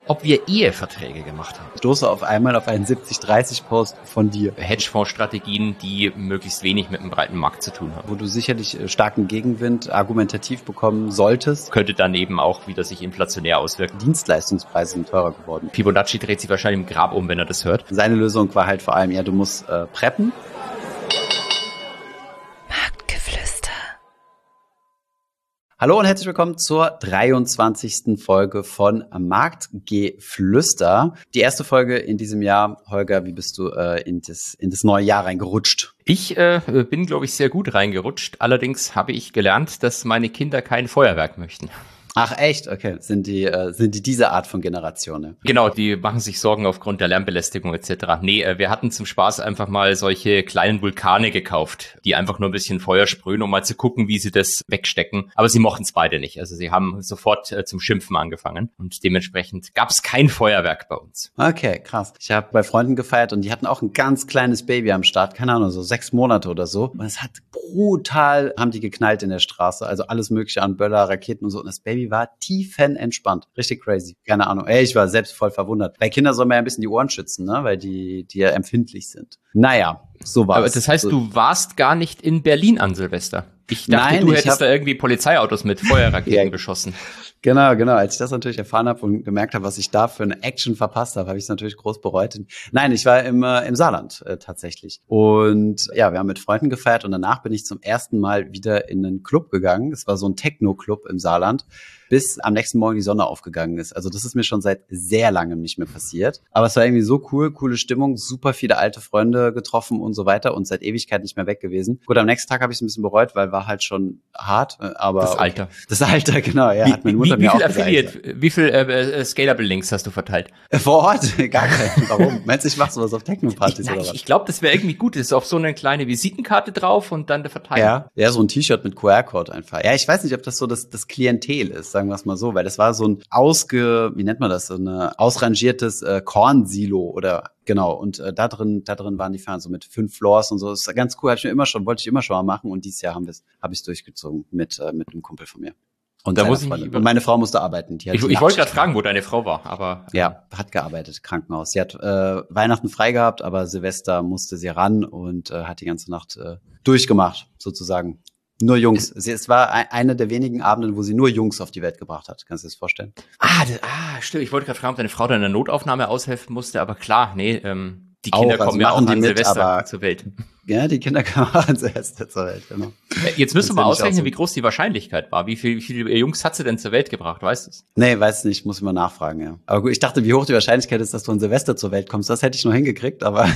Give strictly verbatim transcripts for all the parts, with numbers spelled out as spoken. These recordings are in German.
ob wir Eheverträge gemacht haben. Ich stoße auf einmal auf einen siebzig dreißig Post von dir. Hedgefonds-Strategien, die möglichst wenig mit einem breiten Markt zu tun haben. Wo du sicherlich starken Gegenwind argumentativ bekommen solltest. Könnte dann eben auch wieder sich inflationär auswirken. Dienstleistungspreise sind teurer geworden. Fibonacci dreht sich wahrscheinlich im Grab um, wenn er das hört. Seine Lösung war halt vor allem, ja, du musst äh, preppen. Hallo und herzlich willkommen zur dreiundzwanzigsten Folge von Marktgeflüster. Die erste Folge in diesem Jahr. Holger, wie bist du äh, in, das, in das neue Jahr reingerutscht? Ich äh, bin, glaube ich, sehr gut reingerutscht. Allerdings habe ich gelernt, dass meine Kinder kein Feuerwerk möchten. Ach echt? Okay. Sind die äh, sind die diese Art von Generation? Ne? Genau, die machen sich Sorgen aufgrund der Lärmbelästigung et cetera. Nee, äh, wir hatten zum Spaß einfach mal solche kleinen Vulkane gekauft, die einfach nur ein bisschen Feuer sprühen, um mal zu gucken, wie sie das wegstecken. Aber sie mochten es beide nicht. Also sie haben sofort äh, zum Schimpfen angefangen und dementsprechend gab es kein Feuerwerk bei uns. Okay, krass. Ich habe bei Freunden gefeiert und die hatten auch ein ganz kleines Baby am Start, keine Ahnung, so sechs Monate oder so. Und es hat brutal, haben die geknallt in der Straße, also alles mögliche an Böller, Raketen und so. Und das Baby war tiefenentspannt. Richtig crazy. Keine Ahnung. Ey, ich war selbst voll verwundert. Bei Kindern soll man ja ein bisschen die Ohren schützen, ne? Weil die, die ja empfindlich sind. Naja, so war's. Aber das heißt, so. Du warst gar nicht in Berlin an Silvester. Ich dachte, Nein, du ich hättest hab... da irgendwie Polizeiautos mit Feuerraketen ja, beschossen. Genau, genau. Als ich das natürlich erfahren habe und gemerkt habe, was ich da für eine Action verpasst habe, habe ich es natürlich groß bereut. Nein, ich war im, äh, im Saarland äh, tatsächlich. Und ja, wir haben mit Freunden gefeiert und danach bin ich zum ersten Mal wieder in einen Club gegangen. Es war so ein Techno-Club im Saarland, bis am nächsten Morgen die Sonne aufgegangen ist. Also das ist mir schon seit sehr langem nicht mehr passiert. Aber es war irgendwie so cool, coole Stimmung, super viele alte Freunde getroffen und so weiter und seit Ewigkeit nicht mehr weg gewesen. Gut, am nächsten Tag habe ich es ein bisschen bereut, weil war halt schon hart, aber... Das Alter. Okay. Das Alter, genau, ja. Wie, hat meine Mutter wie, wie mir viel auch Affiliate, gesagt. wie viel äh, Scalable-Links hast du verteilt? Vor Ort? Gar keinen. Warum? Meinst du, ich mach sowas auf Techno-Partys ich, oder was? Ich glaube, das wäre irgendwie gut. Das ist auf so eine kleine Visitenkarte drauf und dann der Verteiler. Ja, ja, so ein T-Shirt mit Q R-Code einfach. Ja, ich weiß nicht, ob das so das, das Klientel ist, sagen wir es mal so, weil das war so ein ausge, wie nennt man das, so ein ausrangiertes äh, Kornsilo oder genau. Und äh, da drin, da drin waren die Fans so mit fünf Floors und so. Das ist ganz cool. Hab ich mir immer schon, wollte ich immer schon mal machen und dieses Jahr haben wir es, habe ich es durchgezogen mit äh, mit einem Kumpel von mir. Und, da muss ich und meine Frau musste arbeiten. Die hat ich ich wollte gerade fragen, wo deine Frau war, aber ja, hat gearbeitet, Krankenhaus. Sie hat äh, Weihnachten frei gehabt, aber Silvester musste sie ran und äh, hat die ganze Nacht äh, durchgemacht, sozusagen. Nur Jungs. Sie, es war ein, eine der wenigen Abende, wo sie nur Jungs auf die Welt gebracht hat. Kannst du dir das vorstellen? Ah, das, ah stimmt. Ich wollte gerade fragen, ob deine Frau da in der Notaufnahme aushelfen musste, aber klar, nee, ähm, die Kinder auch, also kommen ja auch an mit, Silvester zur Welt. Ja, die Kinder kommen auch an Silvester zur Welt, genau. Jetzt müssen wir mal ausrechnen, so, wie groß die Wahrscheinlichkeit war. Wie, viel, wie viele Jungs hat sie denn zur Welt gebracht, weißt du es? Nee, weiß nicht, muss ich mal nachfragen, ja. Aber gut, ich dachte, wie hoch die Wahrscheinlichkeit ist, dass du an Silvester zur Welt kommst, das hätte ich noch hingekriegt, aber...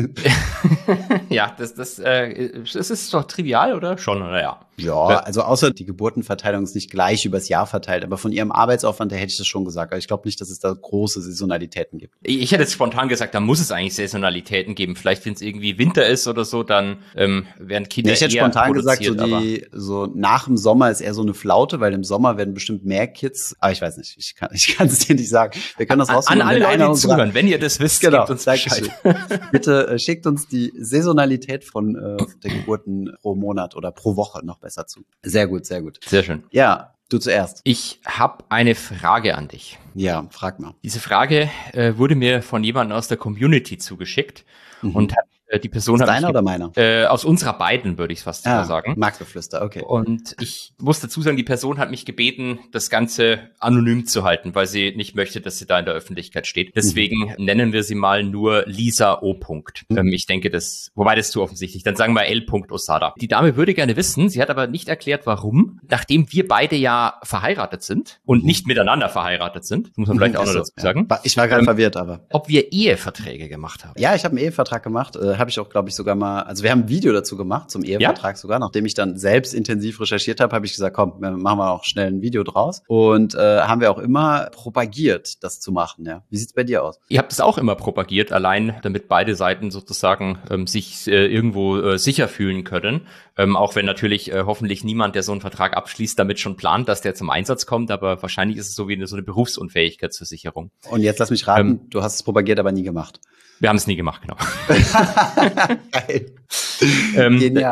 ja, das, das, äh, das ist doch trivial, oder? Schon, oder ja? Ja, also außer die Geburtenverteilung ist nicht gleich übers Jahr verteilt, aber von ihrem Arbeitsaufwand her hätte ich das schon gesagt. Aber ich glaube nicht, dass es da große Saisonalitäten gibt. Ich hätte jetzt spontan gesagt, da muss es eigentlich Saisonalitäten geben. Vielleicht, wenn es irgendwie Winter ist oder so, dann ähm, werden Kinder nee, ich hätte eher spontan gesagt, so, aber die, so nach dem Sommer ist eher so eine Flaute, weil im Sommer werden bestimmt mehr Kids, aber ich weiß nicht, ich kann ich kann es dir nicht sagen. Wir können das rausfinden. An alle Leute, die zuhören, wenn ihr das wisst, genau, gebt uns Bescheid. Bitte äh, schickt uns die Saisonalität von äh, der Geburten pro Monat oder pro Woche noch besser zu. Sehr gut, sehr gut. Sehr schön. Ja, du zuerst. Ich habe eine Frage an dich. Ja, frag mal. Diese Frage äh, wurde mir von jemandem aus der Community zugeschickt mhm. und hat äh, die Person ist hat deiner oder meiner? Äh, aus unserer beiden, würde ich fast ah, sagen. Marktgeflüster, okay. Und ich muss dazu sagen, die Person hat mich gebeten, das Ganze anonym zu halten, weil sie nicht möchte, dass sie da in der Öffentlichkeit steht. Deswegen mhm. nennen wir sie mal nur Lisa O. Mhm. Ähm, ich denke, das, wobei das ist zu offensichtlich. Dann sagen wir L. Osada. Die Dame würde gerne wissen, sie hat aber nicht erklärt, warum, nachdem wir beide ja verheiratet sind und mhm. nicht miteinander verheiratet sind, das muss man vielleicht mhm, auch noch dazu so, sagen. Ja. Ich war gerade ähm, verwirrt, aber. Ob wir Eheverträge gemacht haben. Ja, ich habe einen Ehevertrag gemacht, äh, habe ich auch, glaube ich, sogar mal, also wir haben ein Video dazu gemacht, zum Ehevertrag ja? sogar, nachdem ich dann selbst intensiv recherchiert habe, habe ich gesagt, komm, machen wir auch schnell ein Video draus und äh, haben wir auch immer propagiert, das zu machen, ja. Wie sieht's bei dir aus? Ihr habt es auch immer propagiert, allein damit beide Seiten sozusagen ähm, sich äh, irgendwo äh, sicher fühlen können, ähm, auch wenn natürlich äh, hoffentlich niemand, der so einen Vertrag abschließt, damit schon plant, dass der zum Einsatz kommt, aber wahrscheinlich ist es so wie eine, so eine Berufsunfähigkeitsversicherung. Und jetzt lass mich raten, ähm, du hast es propagiert, aber nie gemacht. Wir haben es nie gemacht, genau. Geil. ähm, Genial.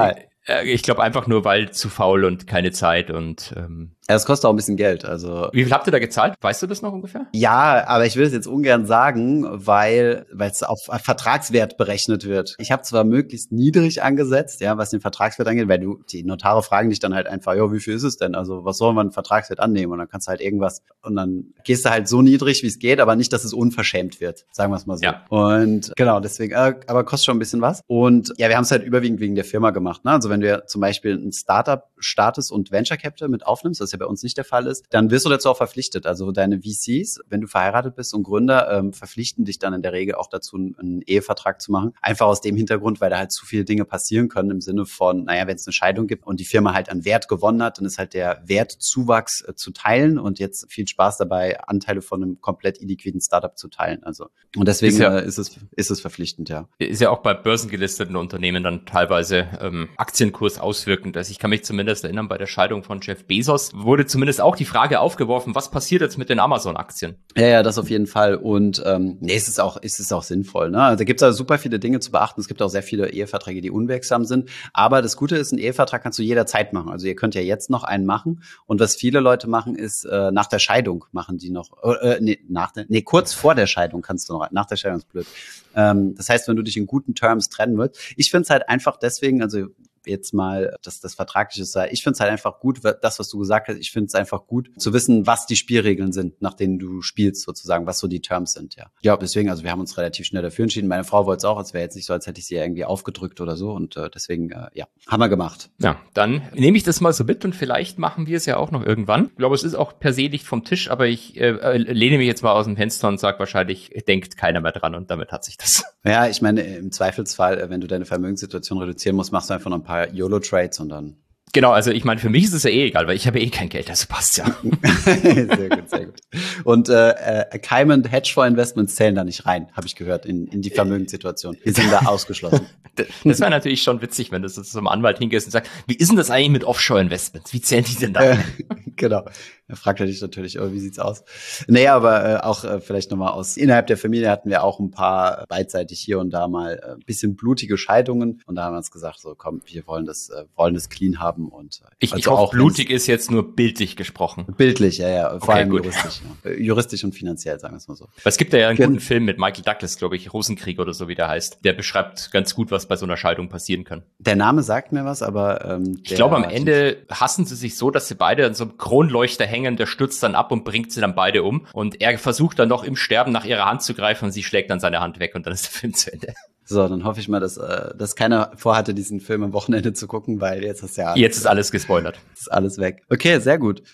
Äh, ich glaube einfach nur, weil zu faul und keine Zeit und ähm Ja, das kostet auch ein bisschen Geld. Also wie viel habt ihr da gezahlt? Weißt du das noch ungefähr? ja, aber ich will es jetzt ungern sagen, weil weil es auf Vertragswert berechnet wird. Ich habe zwar möglichst niedrig angesetzt, ja, was den Vertragswert angeht, weil du die Notare fragen dich dann halt einfach, ja, wie viel ist es denn? Also was soll man Vertragswert annehmen? Und dann kannst du halt irgendwas und dann gehst du halt so niedrig, wie es geht, aber nicht, dass es unverschämt wird, sagen wir es mal so. Ja. Und genau, deswegen, äh, aber kostet schon ein bisschen was. Und ja, wir haben es halt überwiegend wegen der Firma gemacht. Ne? Also wenn du ja zum Beispiel ein Startup startest und Venture Capital mit aufnimmst, das ja bei uns nicht der Fall ist, dann wirst du dazu auch verpflichtet. Also deine V Cs, wenn du verheiratet bist und Gründer, ähm, verpflichten dich dann in der Regel auch dazu, einen, einen Ehevertrag zu machen. Einfach aus dem Hintergrund, weil da halt zu viele Dinge passieren können im Sinne von, naja, wenn es eine Scheidung gibt und die Firma halt an Wert gewonnen hat, dann ist halt der Wertzuwachs äh, zu teilen und jetzt viel Spaß dabei, Anteile von einem komplett illiquiden Startup zu teilen. Also und deswegen ist, ja, äh, ist es ist es verpflichtend, ja. Ist ja auch bei börsengelisteten Unternehmen dann teilweise ähm, Aktienkurs auswirkend. Also ich kann mich zumindest erinnern, bei der Scheidung von Jeff Bezos wurde zumindest auch die Frage aufgeworfen, was passiert jetzt mit den Amazon-Aktien? Ja, ja, das auf jeden Fall. Und ähm, nee, es ist auch, ist es auch sinnvoll. Ne? Also da gibt es also super viele Dinge zu beachten. Es gibt auch sehr viele Eheverträge, die unwirksam sind. Aber das Gute ist, einen Ehevertrag kannst du jederzeit machen. Also ihr könnt ja jetzt noch einen machen. Und was viele Leute machen, ist äh, nach der Scheidung machen die noch. Äh, nee, nach der, nee, kurz vor der Scheidung kannst du noch. Nach der Scheidung ist blöd. Ähm, das heißt, wenn du dich in guten Terms trennen willst. Ich finde es halt einfach deswegen, also jetzt mal, dass das Vertragliche sei. Ich finde es halt einfach gut, das, was du gesagt hast, ich finde es einfach gut zu wissen, was die Spielregeln sind, nach denen du spielst sozusagen, was so die Terms sind, ja. Ja, deswegen, also wir haben uns relativ schnell dafür entschieden. Meine Frau wollte es auch, es wäre jetzt nicht so, als hätte ich sie irgendwie aufgedrückt oder so und äh, deswegen, äh, ja, haben wir gemacht. Ja, dann nehme ich das mal so mit und vielleicht machen wir es ja auch noch irgendwann. Ich glaube, es ist auch per se nicht vom Tisch, aber ich äh, lehne mich jetzt mal aus dem Fenster und sage wahrscheinlich, denkt keiner mehr dran und damit hat sich das. Ja, ich meine, im Zweifelsfall, wenn du deine Vermögenssituation reduzieren musst, machst du einfach noch ein paar YOLO-Trades und dann. Genau, also ich meine, für mich ist es ja eh egal, weil ich habe eh kein Geld, also passt ja. Sehr gut, sehr gut. Und äh, äh, Cayman Hedgefonds-Investments zählen da nicht rein, habe ich gehört, in, in die Vermögenssituation. Die sind da ausgeschlossen. Das wäre natürlich schon witzig, wenn du so zum Anwalt hingehst und sagst, wie ist denn das eigentlich mit Offshore-Investments? Wie zählen die denn da? Äh, genau. Da fragt er dich natürlich, oh, wie sieht's aus? Naja, aber äh, auch äh, vielleicht nochmal aus, innerhalb der Familie hatten wir auch ein paar beidseitig hier und da mal ein äh, bisschen blutige Scheidungen und da haben wir uns gesagt, so komm, wir wollen das, äh, wollen das clean haben und äh, ich, also ich hoffe, auch blutig ist jetzt nur bildlich gesprochen. Bildlich, ja, ja, vor Okay, allem gut. juristisch, ja. Juristisch und finanziell, sagen wir es mal so. Es gibt ja einen Gen- guten Film mit Michael Douglas, glaube ich, Rosenkrieg oder so, wie der heißt. Der beschreibt ganz gut, was bei so einer Scheidung passieren kann. Der Name sagt mir was, aber ähm, Ich glaube, am Ende hassen sie sich so, dass sie beide an so einem Kronleuchter hängen, der stürzt dann ab und bringt sie dann beide um. Und er versucht dann noch im Sterben nach ihrer Hand zu greifen und sie schlägt dann seine Hand weg und dann ist der Film zu Ende. So, dann hoffe ich mal, dass, äh, dass keiner vorhatte, diesen Film am Wochenende zu gucken, weil jetzt ist ja Jetzt ist alles gespoilert. ist alles weg. Okay, sehr gut.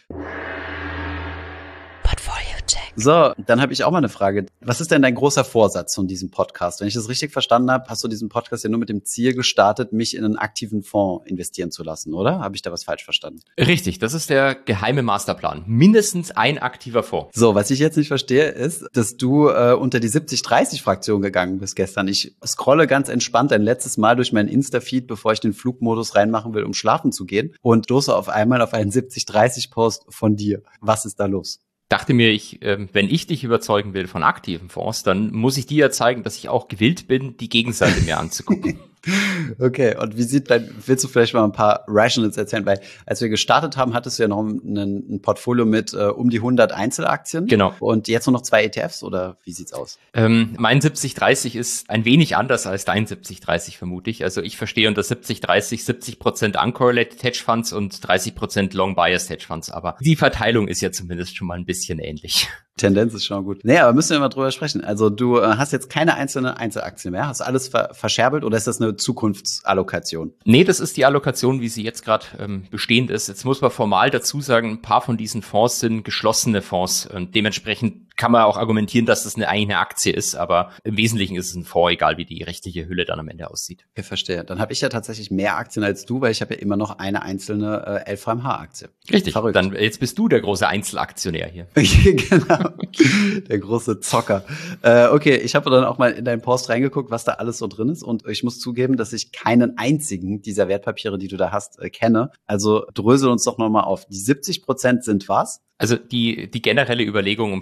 Portfolio Check. So, dann habe ich auch mal eine Frage. Was ist denn dein großer Vorsatz von diesem Podcast? Wenn ich das richtig verstanden habe, hast du diesen Podcast ja nur mit dem Ziel gestartet, mich in einen aktiven Fonds investieren zu lassen, oder? Habe ich da was falsch verstanden? Richtig, das ist der geheime Masterplan. Mindestens ein aktiver Fonds. So, was ich jetzt nicht verstehe, ist, dass du äh, unter die siebzig dreißig Fraktion gegangen bist gestern. Ich scrolle ganz entspannt ein letztes Mal durch meinen Insta-Feed, bevor ich den Flugmodus reinmachen will, um schlafen zu gehen und stoße auf einmal auf einen siebzig dreißig Post von dir. Was ist da los? Dachte mir, ich, äh, wenn ich dich überzeugen will von aktiven Fonds, dann muss ich dir ja zeigen, dass ich auch gewillt bin, die Gegenseite mir anzugucken. Okay, und wie sieht dein, willst du vielleicht mal ein paar Rationals erzählen? Weil als wir gestartet haben, hattest du ja noch ein, ein Portfolio mit äh, um die hundert Einzelaktien. Genau. Und jetzt nur noch zwei E T Fs oder wie sieht's aus? Ähm, mein siebzig dreißig ist ein wenig anders als dein siebzig dreißig, vermute ich. Also ich verstehe unter siebzig dreißig siebzig Prozent Uncorrelated Hedge Funds und dreißig Prozent Long Biased Hedge Funds. Aber die Verteilung ist ja zumindest schon mal ein bisschen ähnlich. Tendenz ist schon gut. Naja, aber müssen wir mal drüber sprechen. Also du äh, hast jetzt keine einzelne Einzelaktie mehr. Hast du alles ver- verscherbelt oder ist das eine Zukunftsallokation? Nee, das ist die Allokation, wie sie jetzt gerade ähm, bestehend ist. Jetzt muss man formal dazu sagen, ein paar von diesen Fonds sind geschlossene Fonds und dementsprechend kann man auch argumentieren, dass das eine, eigentlich eine Aktie ist, aber im Wesentlichen ist es ein Fonds, egal wie die rechtliche Hülle dann am Ende aussieht. Ich verstehe. Dann habe ich ja tatsächlich mehr Aktien als du, weil ich habe ja immer noch eine einzelne äh, L V M H-Aktie. Richtig, Verrückt. Dann jetzt bist du der große Einzelaktionär hier. Genau, der große Zocker. Äh, okay, ich habe dann auch mal in deinen Post reingeguckt, was da alles so drin ist und ich muss zugeben, dass ich keinen einzigen dieser Wertpapiere, die du da hast, äh, kenne. Also drösel uns doch nochmal auf. Die siebzig Prozent sind was? Also die die generelle Überlegung, um vielleicht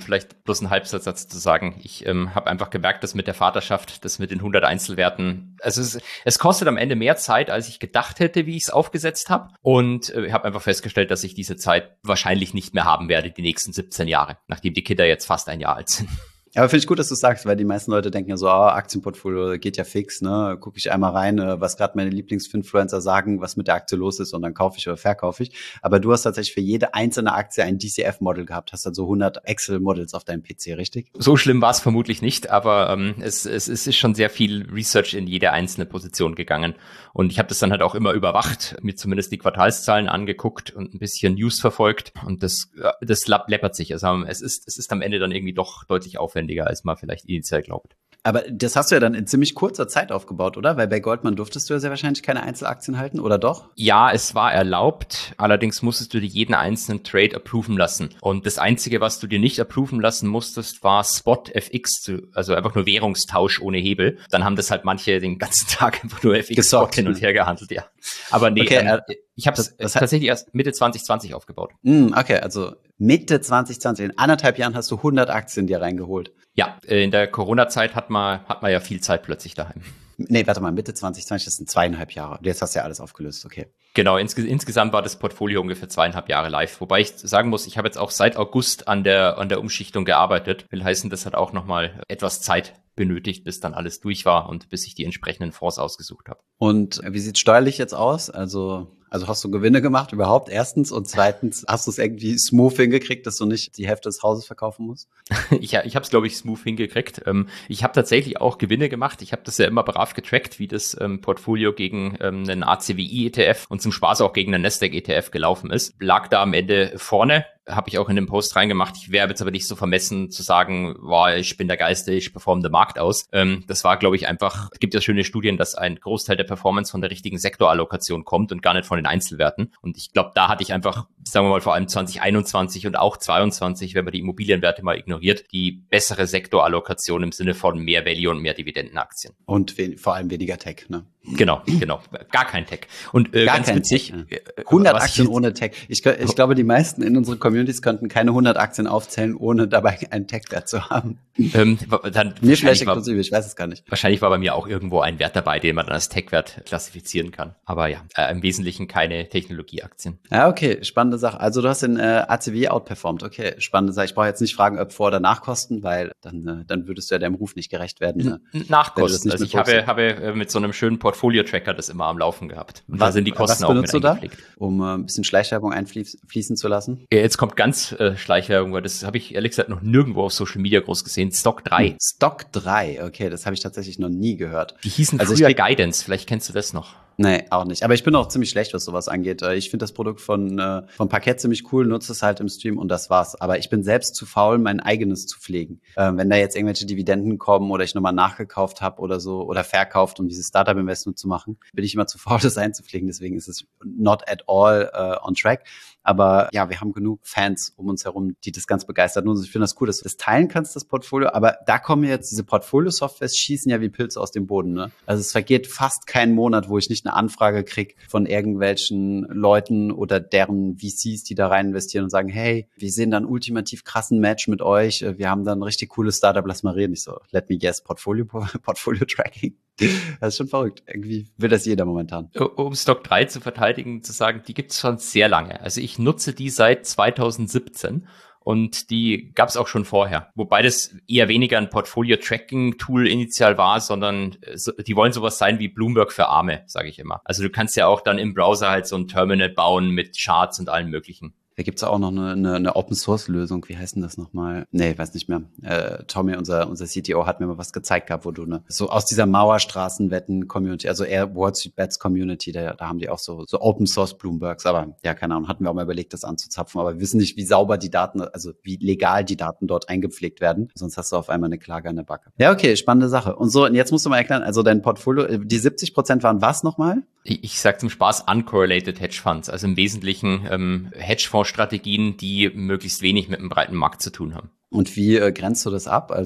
bloß einen Halbsatz dazu zu sagen. Ich ähm, habe einfach gemerkt, dass mit der Vaterschaft, das mit den hundert Einzelwerten, also es, es kostet am Ende mehr Zeit, als ich gedacht hätte, wie ich es aufgesetzt habe. Und äh, habe einfach festgestellt, dass ich diese Zeit wahrscheinlich nicht mehr haben werde, die nächsten siebzehn Jahre, nachdem die Kinder jetzt fast ein Jahr alt sind. Aber finde ich gut, dass du sagst, weil die meisten Leute denken ja so, ah, Aktienportfolio geht ja fix, ne? Gucke ich einmal rein, was gerade meine Lieblingsfinfluencer sagen, was mit der Aktie los ist und dann kaufe ich oder verkaufe ich. Aber du hast tatsächlich für jede einzelne Aktie ein D C F-Model gehabt, hast also hundert Excel-Models auf deinem P C, richtig? So schlimm war es vermutlich nicht, aber ähm, es, es, es ist schon sehr viel Research in jede einzelne Position gegangen. Und ich habe das dann halt auch immer überwacht, mir zumindest die Quartalszahlen angeguckt und ein bisschen News verfolgt. Und das, das läppert sich. Also es ist, es ist am Ende dann irgendwie doch deutlich aufwendiger, als man vielleicht initial glaubt. Aber das hast du ja dann in ziemlich kurzer Zeit aufgebaut, oder? Weil bei Goldman durftest du ja sehr wahrscheinlich keine Einzelaktien halten, oder doch? Ja, es war erlaubt. Allerdings musstest du dir jeden einzelnen Trade approven lassen. Und das Einzige, was du dir nicht approven lassen musstest, war Spot F X, also einfach nur Währungstausch ohne Hebel. Dann haben das halt manche den ganzen Tag einfach nur F X-Spot hin und her gehandelt, ja. Aber nee, okay, ähm, ich habe es tatsächlich erst Mitte zwanzig zwanzig aufgebaut. Mm, okay, also Mitte zwanzig zwanzig, in anderthalb Jahren hast du hundert Aktien dir reingeholt. Ja, in der Corona-Zeit hat man, hat man ja viel Zeit plötzlich daheim. Nee, warte mal, Mitte zwanzig zwanzig, das sind zweieinhalb Jahre. Jetzt hast du ja alles aufgelöst, okay. Genau, ins, insgesamt war das Portfolio ungefähr zweieinhalb Jahre live. Wobei ich sagen muss, ich habe jetzt auch seit August an der, an der Umschichtung gearbeitet. Will heißen, das hat auch nochmal etwas Zeit benötigt, bis dann alles durch war und bis ich die entsprechenden Fonds ausgesucht habe. Und wie sieht steuerlich jetzt aus? Also, also hast du Gewinne gemacht überhaupt, erstens? Und zweitens, hast du es irgendwie smooth hingekriegt, dass du nicht die Hälfte des Hauses verkaufen musst? ich ich habe es, glaube ich, smooth hingekriegt. Ähm, ich habe tatsächlich auch Gewinne gemacht. Ich habe das ja immer brav getrackt, wie das ähm, Portfolio gegen ähm, einen A C W I-E T F und zum Spaß auch gegen einen Nasdaq-E T F gelaufen ist. Lag da am Ende vorne. Habe ich auch in den Post reingemacht. Ich wäre jetzt aber nicht so vermessen zu sagen, boah, ich bin der Geilste, ich performe den Markt aus. Ähm, das war, glaube ich, einfach, es gibt ja schöne Studien, dass ein Großteil der Performance von der richtigen Sektorallokation kommt und gar nicht von den Einzelwerten. Und ich glaube, da hatte ich einfach, sagen wir mal, vor allem zwanzig einundzwanzig und auch zweiundzwanzig, wenn man die Immobilienwerte mal ignoriert, die bessere Sektorallokation im Sinne von mehr Value und mehr Dividendenaktien. Und we- vor allem weniger Tech, ne? Genau, genau. Gar kein Tech. Und äh, Gar ganz kein witzig. Tech, ja. hundert Aktien ohne Tech. Ich, ich glaube, die meisten in unseren Communities könnten keine hundert Aktien aufzählen, ohne dabei einen Tech-Wert zu haben. Ähm, dann mir vielleicht exklusiv, ich weiß es gar nicht. Wahrscheinlich war bei mir auch irgendwo ein Wert dabei, den man dann als Tech-Wert klassifizieren kann. Aber ja, äh, im Wesentlichen keine Technologieaktien. Ja, okay, spannende Sache. Also du hast den äh, A C W I outperformed. Okay, spannende Sache. Ich brauche jetzt nicht fragen, ob Vor- oder Nachkosten, weil dann, äh, dann würdest du ja deinem Ruf nicht gerecht werden. Ne? Nachkosten. Also ich habe, habe äh, mit so einem schönen Portfolio-Tracker das immer am Laufen gehabt. Und was, da sind die Kosten was benutzt auch mit du da, um äh, ein bisschen Schleichwerbung einfließen zu lassen? Ja, jetzt kommt ganz äh, Schleichwerbung, weil das habe ich ehrlich gesagt noch nirgendwo auf Social Media groß gesehen. Stock drei. Hm. Stock drei, okay, das habe ich tatsächlich noch nie gehört. Die hießen also früher ich, Guidance, vielleicht kennst du das noch. Nee, auch nicht. Aber ich bin auch ziemlich schlecht, was sowas angeht. Ich finde das Produkt von, äh, von Parkett ziemlich cool, nutze es halt im Stream und das war's. Aber ich bin selbst zu faul, mein eigenes zu pflegen. Äh, wenn da jetzt irgendwelche Dividenden kommen oder ich nochmal nachgekauft habe oder so oder verkauft, um dieses Startup-Investment zu machen, bin ich immer zu faul, das einzupflegen. Deswegen ist es not at all uh, on track. Aber ja, wir haben genug Fans um uns herum, die das ganz begeistert. Und ich finde das cool, dass du das teilen kannst, das Portfolio. Aber da kommen jetzt diese Portfolio-Softwares, schießen ja wie Pilze aus dem Boden. Ne? Also es vergeht fast kein Monat, wo ich nicht eine Anfrage kriege von irgendwelchen Leuten oder deren V Cs, die da rein investieren und sagen, hey, wir sehen da einen ultimativ krassen Match mit euch. Wir haben da ein richtig cooles Startup, lass mal reden. Ich so, let me guess, Portfolio, Portfolio-Tracking. Das ist schon verrückt. Irgendwie will das jeder momentan. Um Stock drei zu verteidigen, zu sagen, die gibt es schon sehr lange. Also ich nutze die seit zweitausendsiebzehn und die gab es auch schon vorher. Wobei das eher weniger ein Portfolio-Tracking-Tool initial war, sondern die wollen sowas sein wie Bloomberg für Arme, sage ich immer. Also du kannst ja auch dann im Browser halt so ein Terminal bauen mit Charts und allem möglichen. Da gibt's auch noch eine, eine, eine Open-Source-Lösung. Wie heißt denn das nochmal? Nee, weiß nicht mehr. Äh, Tommy, unser unser C T O, hat mir mal was gezeigt gehabt, wo du ne, so aus dieser Mauerstraßenwetten-Community, also eher Wall Street Bets-Community, da, da haben die auch so so Open-Source-Bloombergs. Aber ja, keine Ahnung, hatten wir auch mal überlegt, das anzuzapfen. Aber wir wissen nicht, wie sauber die Daten, also wie legal die Daten dort eingepflegt werden. Sonst hast du auf einmal eine Klage an der Backe. Ja, okay, spannende Sache. Und so, und jetzt musst du mal erklären, also dein Portfolio, die siebzig Prozent waren was nochmal? Ich, ich sage zum Spaß uncorrelated Hedge Funds, also im Wesentlichen ähm, Hedgefonds-Strategien, die möglichst wenig mit einem breiten Markt zu tun haben. Und wie äh, grenzt du das ab? Also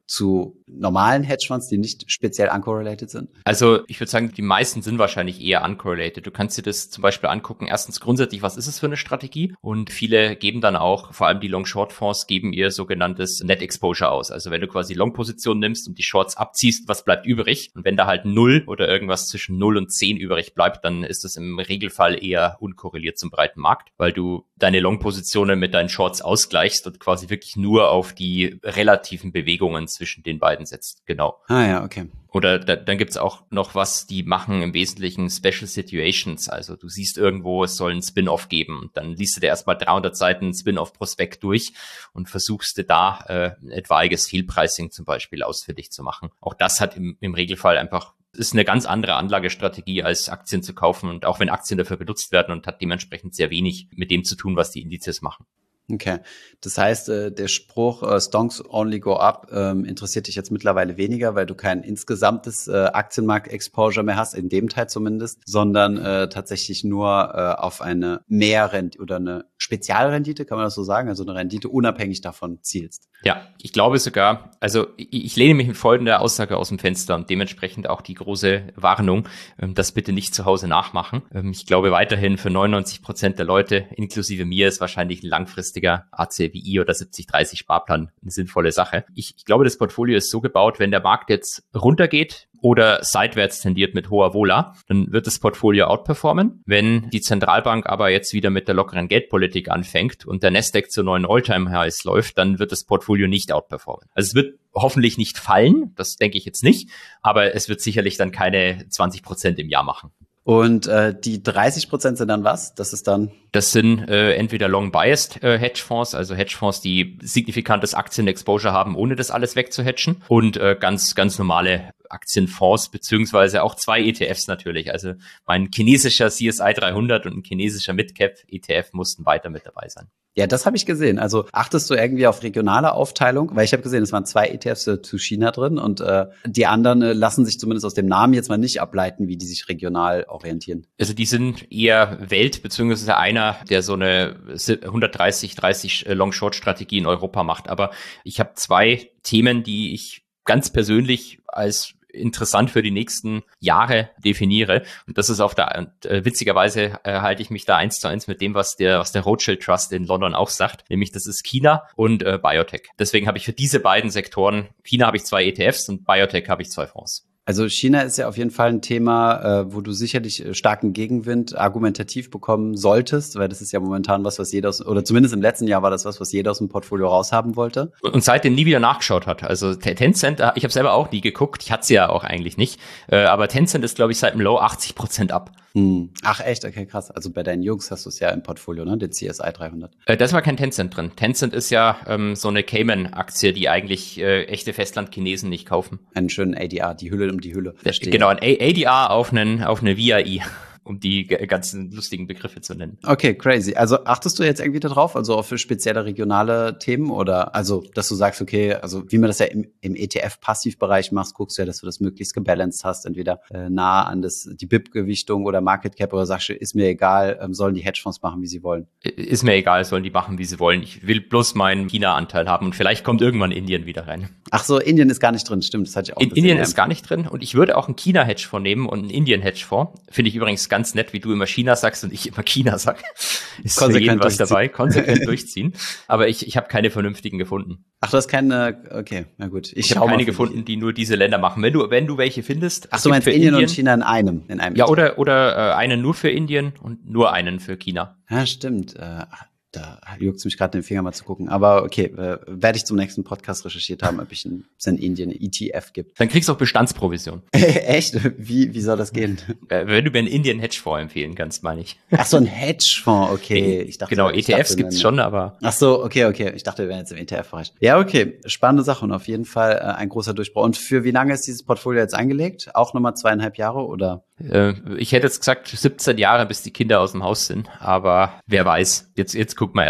zu normalen Hedgefonds, die nicht speziell uncorrelated sind? Also ich würde sagen, die meisten sind wahrscheinlich eher uncorrelated. Du kannst dir das zum Beispiel angucken. Erstens grundsätzlich, was ist es für eine Strategie? Und viele geben dann auch, vor allem die Long-Short-Fonds, geben ihr sogenanntes Net Exposure aus. Also wenn du quasi Long-Position nimmst und die Shorts abziehst, was bleibt übrig? Und wenn da halt null oder irgendwas zwischen null und zehn übrig bleibt, dann ist das im Regelfall eher unkorreliert zum breiten Markt, weil du deine Long-Positionen mit deinen Shorts ausgleichst und quasi wirklich nur auf die relativen Bewegungen zwischen den beiden setzt. Genau. Ah ja, okay. Oder da, dann gibt's auch noch was, die machen im Wesentlichen Special Situations. Also du siehst irgendwo, es soll einen Spin-off geben. Dann liest du dir erstmal dreihundert Seiten Spin-off-Prospekt durch und versuchst du da äh, etwaiges Fehlpricing zum Beispiel ausfindig zu machen. Auch das hat im, im Regelfall einfach, ist eine ganz andere Anlagestrategie, als Aktien zu kaufen. Und auch wenn Aktien dafür benutzt werden, und hat dementsprechend sehr wenig mit dem zu tun, was die Indizes machen. Okay, das heißt, äh, der Spruch äh, Stonks only go up ähm, interessiert dich jetzt mittlerweile weniger, weil du kein insgesamtes äh, Aktienmarkt-Exposure mehr hast, in dem Teil zumindest, sondern äh, tatsächlich nur äh, auf eine Mehrrendite oder eine Spezialrendite, kann man das so sagen, also eine Rendite unabhängig davon zielst. Ja, ich glaube sogar, also ich, ich lehne mich mit folgender Aussage aus dem Fenster und dementsprechend auch die große Warnung, ähm, das bitte nicht zu Hause nachmachen. Ähm, ich glaube weiterhin für neunundneunzig Prozent der Leute, inklusive mir, ist wahrscheinlich ein langfristiger A C W I oder siebzig dreißig Sparplan eine sinnvolle Sache. Ich, ich glaube, das Portfolio ist so gebaut, wenn der Markt jetzt runtergeht oder seitwärts tendiert mit hoher Vola, dann wird das Portfolio outperformen. Wenn die Zentralbank aber jetzt wieder mit der lockeren Geldpolitik anfängt und der Nasdaq zu neuen All-Time-Highs läuft, dann wird das Portfolio nicht outperformen. Also es wird hoffentlich nicht fallen, das denke ich jetzt nicht, aber es wird sicherlich dann keine zwanzig Prozent im Jahr machen. Und äh, die dreißig Prozent sind dann was? Das ist dann? Das sind äh, entweder long-biased äh, Hedgefonds, also Hedgefonds, die signifikantes Aktien-Exposure haben, ohne das alles wegzuhedgen, und äh, ganz ganz normale Aktienfonds, beziehungsweise auch zwei E T Fs natürlich. Also mein chinesischer C S I dreihundert und ein chinesischer Midcap-E T F mussten weiter mit dabei sein. Ja, das habe ich gesehen. Also achtest du irgendwie auf regionale Aufteilung? Weil ich habe gesehen, es waren zwei E T Fs äh, zu China drin und äh, die anderen äh, lassen sich zumindest aus dem Namen jetzt mal nicht ableiten, wie die sich regional orientieren. Also die sind eher Welt, beziehungsweise einer, der so eine hundertdreißig dreißig Long-Short-Strategie in Europa macht. Aber ich habe zwei Themen, die ich ganz persönlich als interessant für die nächsten Jahre definiere. Und das ist auf der, und, äh, witzigerweise äh, halte ich mich da eins zu eins mit dem, was der, was der Rothschild Trust in London auch sagt, nämlich das ist China und äh, Biotech. Deswegen habe ich für diese beiden Sektoren, China habe ich zwei E T Fs und Biotech habe ich zwei Fonds. Also China ist ja auf jeden Fall ein Thema, äh, wo du sicherlich äh, starken Gegenwind argumentativ bekommen solltest, weil das ist ja momentan was, was jeder aus, oder zumindest im letzten Jahr war das was, was jeder aus dem Portfolio raushaben wollte. Und seitdem nie wieder nachgeschaut hat. Also Tencent, ich habe selber auch nie geguckt, ich hatte sie ja auch eigentlich nicht, äh, aber Tencent ist, glaube ich, seit dem Low achtzig Prozent ab. Hm. Ach echt, okay, krass. Also bei deinen Jungs hast du es ja im Portfolio, ne? Den C S I dreihundert. Äh, das war kein Tencent drin. Tencent ist ja ähm, so eine Cayman-Aktie, die eigentlich äh, echte Festland-Chinesen nicht kaufen. Einen schönen A D R, die Hülle um die Hülle. Verstehe. Genau, ein A D R auf einen, auf eine V I I, um die g- ganzen lustigen Begriffe zu nennen. Okay, crazy. Also achtest du jetzt irgendwie da drauf, also auf spezielle regionale Themen oder also, dass du sagst, okay, also wie man das ja im, im E T F-Passivbereich machst, guckst du ja, dass du das möglichst gebalanced hast, entweder äh, nah an das die B I P-Gewichtung oder Market Cap, oder sagst du, ist mir egal, ähm, sollen die Hedgefonds machen, wie sie wollen? Ist mir egal, sollen die machen, wie sie wollen. Ich will bloß meinen China-Anteil haben und vielleicht kommt irgendwann Indien wieder rein. Ach so, Indien ist gar nicht drin, stimmt, das hatte ich auch In, gesehen. Indien ist gar nicht drin und ich würde auch einen China-Hedgefonds nehmen und einen Indien-Hedgefonds. Finde ich übrigens ganz nett, wie du immer China sagst und ich immer China sag. Ist für jeden was dabei, konsequent durchziehen. Aber ich, ich habe keine vernünftigen gefunden. Ach, du hast keine, okay, na gut. Ich, ich habe keine gefunden, die. die nur diese Länder machen. Wenn du, wenn du welche findest. Ach, du meinst Indien, Indien und China in einem, in einem. Ja, oder, oder äh, einen nur für Indien und nur einen für China. Ja, stimmt. Äh, Da juckt mich gerade den Finger mal zu gucken. Aber okay, äh, werde ich zum nächsten Podcast recherchiert haben, ob ich einen, einen Indien-E T F gibt. Dann kriegst du auch Bestandsprovision. Echt? Wie, wie soll das gehen? Äh, wenn du mir einen Indien-Hedgefonds empfehlen kannst, meine ich. Ach so, ein Hedgefonds, okay. Ich dachte, genau, ich E T Fs dachte, gibt's schon, aber... Ach so, okay, okay. Ich dachte, wir wären jetzt im E T F-Bereich. Ja, okay. Spannende Sache und auf jeden Fall äh, ein großer Durchbruch. Und für wie lange ist dieses Portfolio jetzt eingelegt? Auch nochmal zweieinhalb Jahre oder? Äh, ich hätte jetzt gesagt siebzehn Jahre, bis die Kinder aus dem Haus sind. Aber wer weiß. Jetzt, jetzt gucken wir erst mal.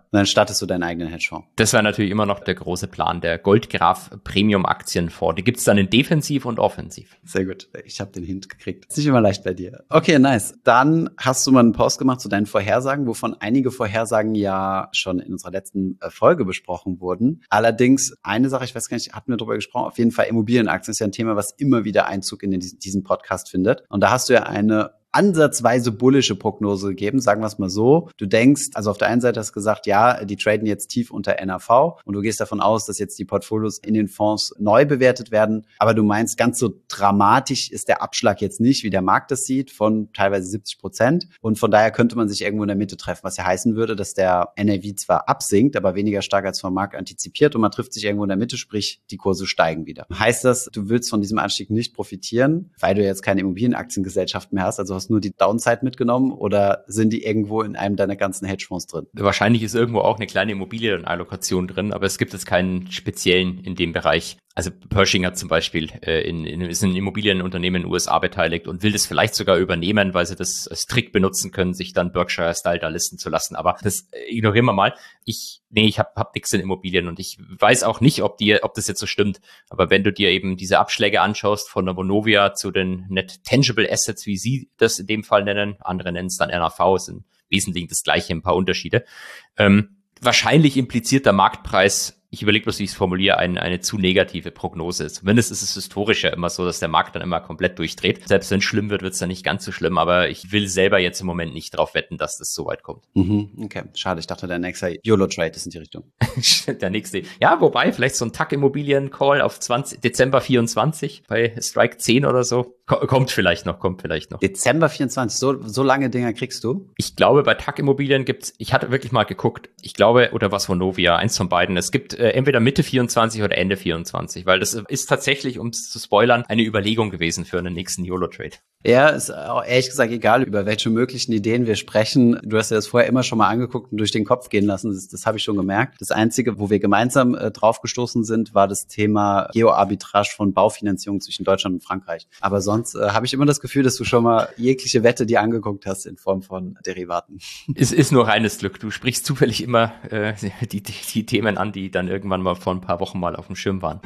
dann startest du deinen eigenen Hedgefonds. Das war natürlich immer noch der große Plan, der Goldgraf Premium Aktienfonds. Die gibt's dann in Defensiv und Offensiv. Sehr gut. Ich habe den Hint gekriegt. Ist nicht immer leicht bei dir. Okay, nice. Dann hast du mal einen Post gemacht zu deinen Vorhersagen, wovon einige Vorhersagen ja schon in unserer letzten Folge besprochen wurden. Allerdings eine Sache, ich weiß gar nicht, hatten wir darüber gesprochen, auf jeden Fall Immobilienaktien ist ja ein Thema, was immer wieder Einzug in den, diesen Podcast findet. Und da hast du ja eine ansatzweise bullische Prognose gegeben, sagen wir es mal so. Du denkst, also auf der einen Seite hast du gesagt, ja, die traden jetzt tief unter N A V und du gehst davon aus, dass jetzt die Portfolios in den Fonds neu bewertet werden, aber du meinst, ganz so dramatisch ist der Abschlag jetzt nicht, wie der Markt das sieht, von teilweise siebzig Prozent und von daher könnte man sich irgendwo in der Mitte treffen, was ja heißen würde, dass der N A V zwar absinkt, aber weniger stark als vom Markt antizipiert und man trifft sich irgendwo in der Mitte, sprich, die Kurse steigen wieder. Heißt das, du willst von diesem Anstieg nicht profitieren, weil du jetzt keine Immobilienaktiengesellschaft mehr hast, also hast nur die Downside mitgenommen oder sind die irgendwo in einem deiner ganzen Hedgefonds drin? Wahrscheinlich ist irgendwo auch eine kleine Immobilienallokation drin, aber es gibt jetzt keinen speziellen in dem Bereich. Also Pershing hat zum Beispiel äh, in, in, ist ein Immobilienunternehmen in den U S A beteiligt und will das vielleicht sogar übernehmen, weil sie das als Trick benutzen können, sich dann Berkshire-Style da listen zu lassen. Aber das äh, ignorieren wir mal. Ich, nee, ich habe hab nichts in Immobilien und ich weiß auch nicht, ob die, ob das jetzt so stimmt. Aber wenn du dir eben diese Abschläge anschaust von der Vonovia zu den Net Tangible Assets, wie sie das in dem Fall nennen, andere nennen es dann N A V, sind im Wesentlichen das Gleiche, ein paar Unterschiede. Ähm, wahrscheinlich impliziert der Marktpreis, ich überlege bloß, wie ich es formuliere, ein, eine zu negative Prognose. Zumindest ist es historisch ja immer so, dass der Markt dann immer komplett durchdreht. Selbst wenn es schlimm wird, wird es dann nicht ganz so schlimm. Aber ich will selber jetzt im Moment nicht drauf wetten, dass das so weit kommt. Mhm, okay, schade. Ich dachte, der nächste YOLO-Trade ist in die Richtung. Der nächste. Ja, wobei, vielleicht so ein Tag-Immobilien-Call auf zwanzig, Dezember vierundzwanzig bei Strike zehn oder so. Kommt vielleicht noch, kommt vielleicht noch. Dezember vierundzwanzig, so, so lange Dinger kriegst du? Ich glaube, bei Tag-Immobilien gibt's, ich hatte wirklich mal geguckt, ich glaube, oder was Vonovia, eins von beiden, es gibt äh, entweder Mitte vierundzwanzig oder Ende vierundzwanzig, weil das ist tatsächlich, um es zu spoilern, eine Überlegung gewesen für einen nächsten YOLO-Trade. Ja, ist auch ehrlich gesagt egal, über welche möglichen Ideen wir sprechen. Du hast ja das vorher immer schon mal angeguckt und durch den Kopf gehen lassen. Das, das habe ich schon gemerkt. Das Einzige, wo wir gemeinsam äh, draufgestoßen sind, war das Thema Geo-Arbitrage von Baufinanzierung zwischen Deutschland und Frankreich. Aber sonst äh, habe ich immer das Gefühl, dass du schon mal jegliche Wette dir angeguckt hast in Form von Derivaten. Es ist nur reines Glück. Du sprichst zufällig immer äh, die, die, die Themen an, die dann irgendwann mal vor ein paar Wochen mal auf dem Schirm waren.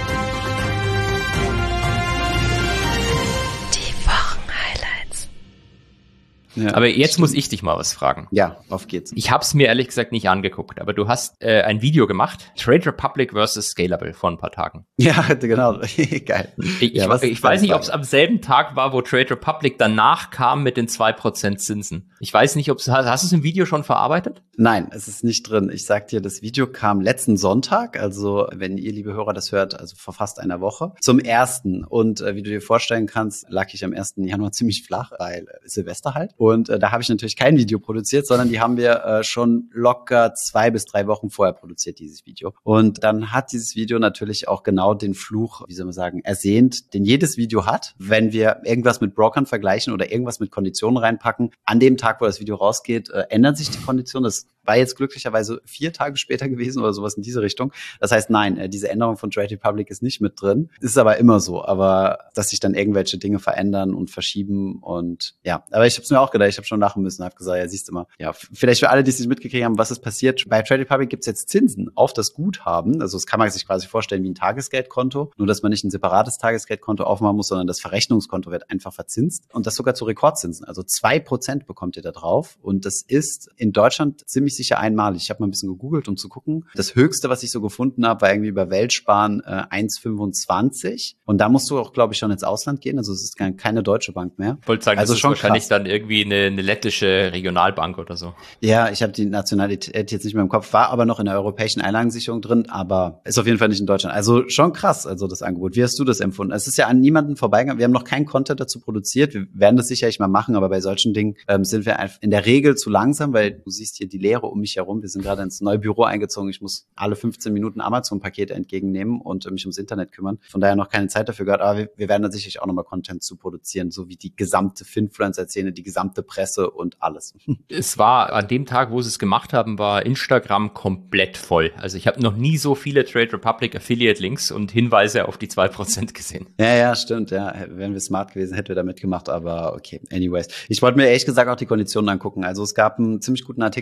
Ja. Aber jetzt muss ich dich mal was fragen. Ja, auf geht's. Ich habe es mir ehrlich gesagt nicht angeguckt, aber du hast äh, ein Video gemacht, Trade Republic versus Scalable, vor ein paar Tagen. Ja, genau. Geil. Ich, ja, ich, ich weiß nicht, ob es am selben Tag war, wo Trade Republic danach kam mit den zwei Prozent Zinsen. Ich weiß nicht, ob es, hast du es im Video schon verarbeitet? Nein, es ist nicht drin. Ich sag dir, das Video kam letzten Sonntag, also wenn ihr, liebe Hörer, das hört, also vor fast einer Woche, zum ersten. Und äh, wie du dir vorstellen kannst, lag ich am ersten Januar ziemlich flach, weil äh, Silvester halt. Und äh, da habe ich natürlich kein Video produziert, sondern die haben wir äh, schon locker zwei bis drei Wochen vorher produziert, dieses Video. Und dann hat dieses Video natürlich auch genau den Fluch, wie soll man sagen, ersehnt, den jedes Video hat, wenn wir irgendwas mit Brokern vergleichen oder irgendwas mit Konditionen reinpacken. An dem Tag, wo das Video rausgeht, äh, ändern sich die Konditionen. Das war jetzt glücklicherweise vier Tage später gewesen oder sowas in diese Richtung. Das heißt, nein, äh, diese Änderung von Trade Republic ist nicht mit drin. Ist aber immer so. Aber dass sich dann irgendwelche Dinge verändern und verschieben und ja. Aber ich habe es mir auch gedacht, ich habe schon lachen müssen, habe gesagt, ja, siehst du mal. Ja, vielleicht für alle, die es nicht mitgekriegt haben, was ist passiert. Bei Trade Republic gibt es jetzt Zinsen auf das Guthaben. Also das kann man sich quasi vorstellen wie ein Tagesgeldkonto. Nur, dass man nicht ein separates Tagesgeldkonto aufmachen muss, sondern das Verrechnungskonto wird einfach verzinst. Und das sogar zu Rekordzinsen. Also zwei Prozent bekommt ihr da drauf. Und das ist in Deutschland ziemlich sicher einmalig. Ich habe mal ein bisschen gegoogelt, um zu gucken. Das Höchste, was ich so gefunden habe, war irgendwie bei Weltsparen äh, eins Komma fünfundzwanzig. Und da musst du auch, glaube ich, schon ins Ausland gehen. Also es ist keine deutsche Bank mehr. Ich wollte sagen, also das ist schon wahrscheinlich krass. Dann irgendwie eine, eine lettische Regionalbank oder so. Ja, ich habe die Nationalität jetzt nicht mehr im Kopf, war aber noch in der europäischen Einlagensicherung drin, aber ist auf jeden Fall nicht in Deutschland. Also schon krass, also das Angebot. Wie hast du das empfunden? Es ist ja an niemanden vorbeigegangen. Wir haben noch keinen Content dazu produziert. Wir werden das sicherlich mal machen, aber bei solchen Dingen ähm, sind wir in der Regel zu langsam, weil du siehst hier die Leere um mich herum. Wir sind gerade ins neue Büro eingezogen. Ich muss alle fünfzehn Minuten Amazon-Pakete entgegennehmen und äh, mich ums Internet kümmern. Von daher noch keine Zeit dafür gehabt, aber wir, wir werden da sicherlich auch nochmal Content zu produzieren, so wie die gesamte Finfluencer-Szene, die gesamte Presse und alles. Es war an dem Tag, wo sie es gemacht haben, war Instagram komplett voll. Also ich habe noch nie so viele Trade Republic Affiliate-Links und Hinweise auf die zwei Prozent gesehen. Ja, ja, stimmt. Ja, wären wir smart gewesen, hätten wir da mitgemacht. Aber okay, anyways. Ich wollte mir ehrlich gesagt auch die Konditionen angucken. Also es gab einen ziemlich guten Artikel von Finanz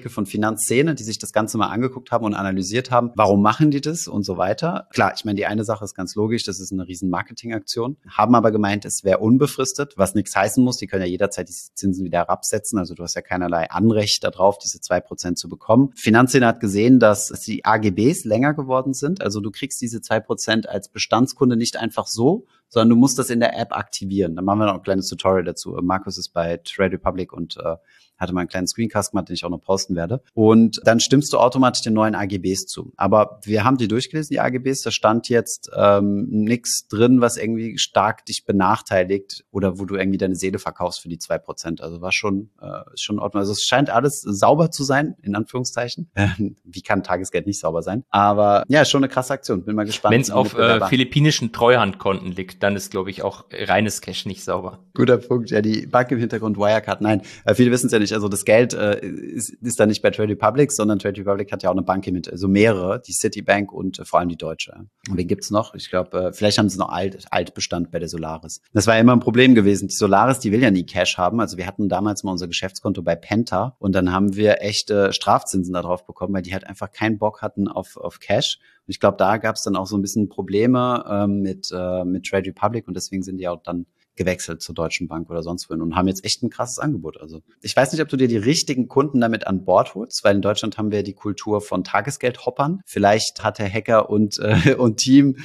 Finanzszene, die sich das Ganze mal angeguckt haben und analysiert haben, warum machen die das und so weiter. Klar, ich meine, die eine Sache ist ganz logisch, das ist eine riesen Marketingaktion, haben aber gemeint, es wäre unbefristet, was nichts heißen muss, die können ja jederzeit die Zinsen wieder herabsetzen, also du hast ja keinerlei Anrecht darauf, diese zwei Prozent zu bekommen. Finanzszene hat gesehen, dass die A G Bs länger geworden sind, also du kriegst diese zwei Prozent als Bestandskunde nicht einfach so, sondern du musst das in der App aktivieren. Dann machen wir noch ein kleines Tutorial dazu. Markus ist bei Trade Republic und äh, hatte mal einen kleinen Screencast gemacht, den ich auch noch posten werde. Und dann stimmst du automatisch den neuen A G Bs zu. Aber wir haben die durchgelesen, die A G Bs. Da stand jetzt ähm, nichts drin, was irgendwie stark dich benachteiligt oder wo du irgendwie deine Seele verkaufst für die zwei Prozent. Also war schon äh, ist schon in Ordnung. Also es scheint alles sauber zu sein, in Anführungszeichen. Ähm, wie kann Tagesgeld nicht sauber sein? Aber ja, schon eine krasse Aktion. Bin mal gespannt. Wenn es auf äh, philippinischen Treuhandkonten liegt, dann ist, glaube ich, auch reines Cash nicht sauber. Guter Punkt. Ja, die Bank im Hintergrund, Wirecard, nein. Äh, viele wissen es ja nicht. Also das Geld äh, ist, ist da nicht bei Trade Republic, sondern Trade Republic hat ja auch eine Bank im Hintergrund, also mehrere, die Citibank und äh, vor allem die Deutsche. Und wen gibt's noch? Ich glaube, äh, vielleicht haben sie noch Alt, Altbestand bei der Solaris. Das war ja immer ein Problem gewesen. Die Solaris, die will ja nie Cash haben. Also wir hatten damals mal unser Geschäftskonto bei Penta und dann haben wir echte Strafzinsen darauf bekommen, weil die halt einfach keinen Bock hatten auf, auf Cash. Und ich glaube, da gab es dann auch so ein bisschen Probleme ähm, mit, äh, mit Trade Republic und deswegen sind die auch dann gewechselt zur Deutschen Bank oder sonst wohin und haben jetzt echt ein krasses Angebot. Also ich weiß nicht, ob du dir die richtigen Kunden damit an Bord holst, weil in Deutschland haben wir die Kultur von Tagesgeldhoppern. Vielleicht hat der Hacker und äh, und Team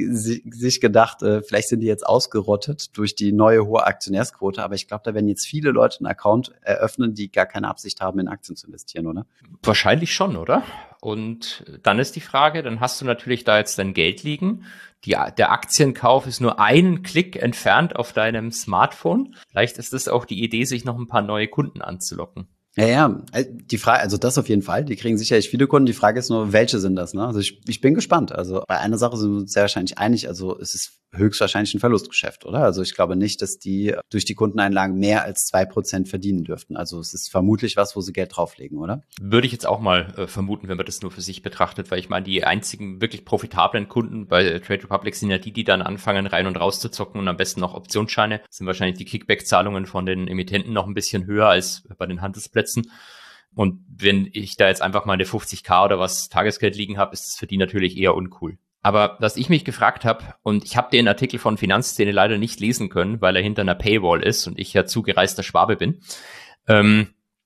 sich gedacht, äh, vielleicht sind die jetzt ausgerottet durch die neue hohe Aktionärsquote, aber ich glaube, da werden jetzt viele Leute einen Account eröffnen, die gar keine Absicht haben, in Aktien zu investieren, oder? Wahrscheinlich schon, oder? Und dann ist die Frage, dann hast du natürlich da jetzt dein Geld liegen. Die, der Aktienkauf ist nur einen Klick entfernt auf deinem Smartphone. Vielleicht ist das auch die Idee, sich noch ein paar neue Kunden anzulocken. Ja, ja, die Frage, also das auf jeden Fall, die kriegen sicherlich viele Kunden. Die Frage ist nur, welche sind das, ne? Also ich, ich bin gespannt. Also bei einer Sache sind wir uns sehr wahrscheinlich einig, also es ist höchstwahrscheinlich ein Verlustgeschäft, oder? Also ich glaube nicht, dass die durch die Kundeneinlagen mehr als zwei Prozent verdienen dürften. Also es ist vermutlich was, wo sie Geld drauflegen, oder? Würde ich jetzt auch mal äh, vermuten, wenn man das nur für sich betrachtet, weil ich meine, die einzigen wirklich profitablen Kunden bei Trade Republic sind ja die, die dann anfangen, rein und raus zu zocken und am besten noch Optionsscheine. Das sind wahrscheinlich die Kickback-Zahlungen von den Emittenten noch ein bisschen höher als bei den Handelsplätzen. Und wenn ich da jetzt einfach mal eine fünfzig K oder was Tagesgeld liegen habe, ist es für die natürlich eher uncool. Aber was ich mich gefragt habe, und ich habe den Artikel von Finanzszene leider nicht lesen können, weil er hinter einer Paywall ist und ich ja zugereister Schwabe bin. Ähm,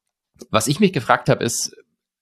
was ich mich gefragt habe, ist,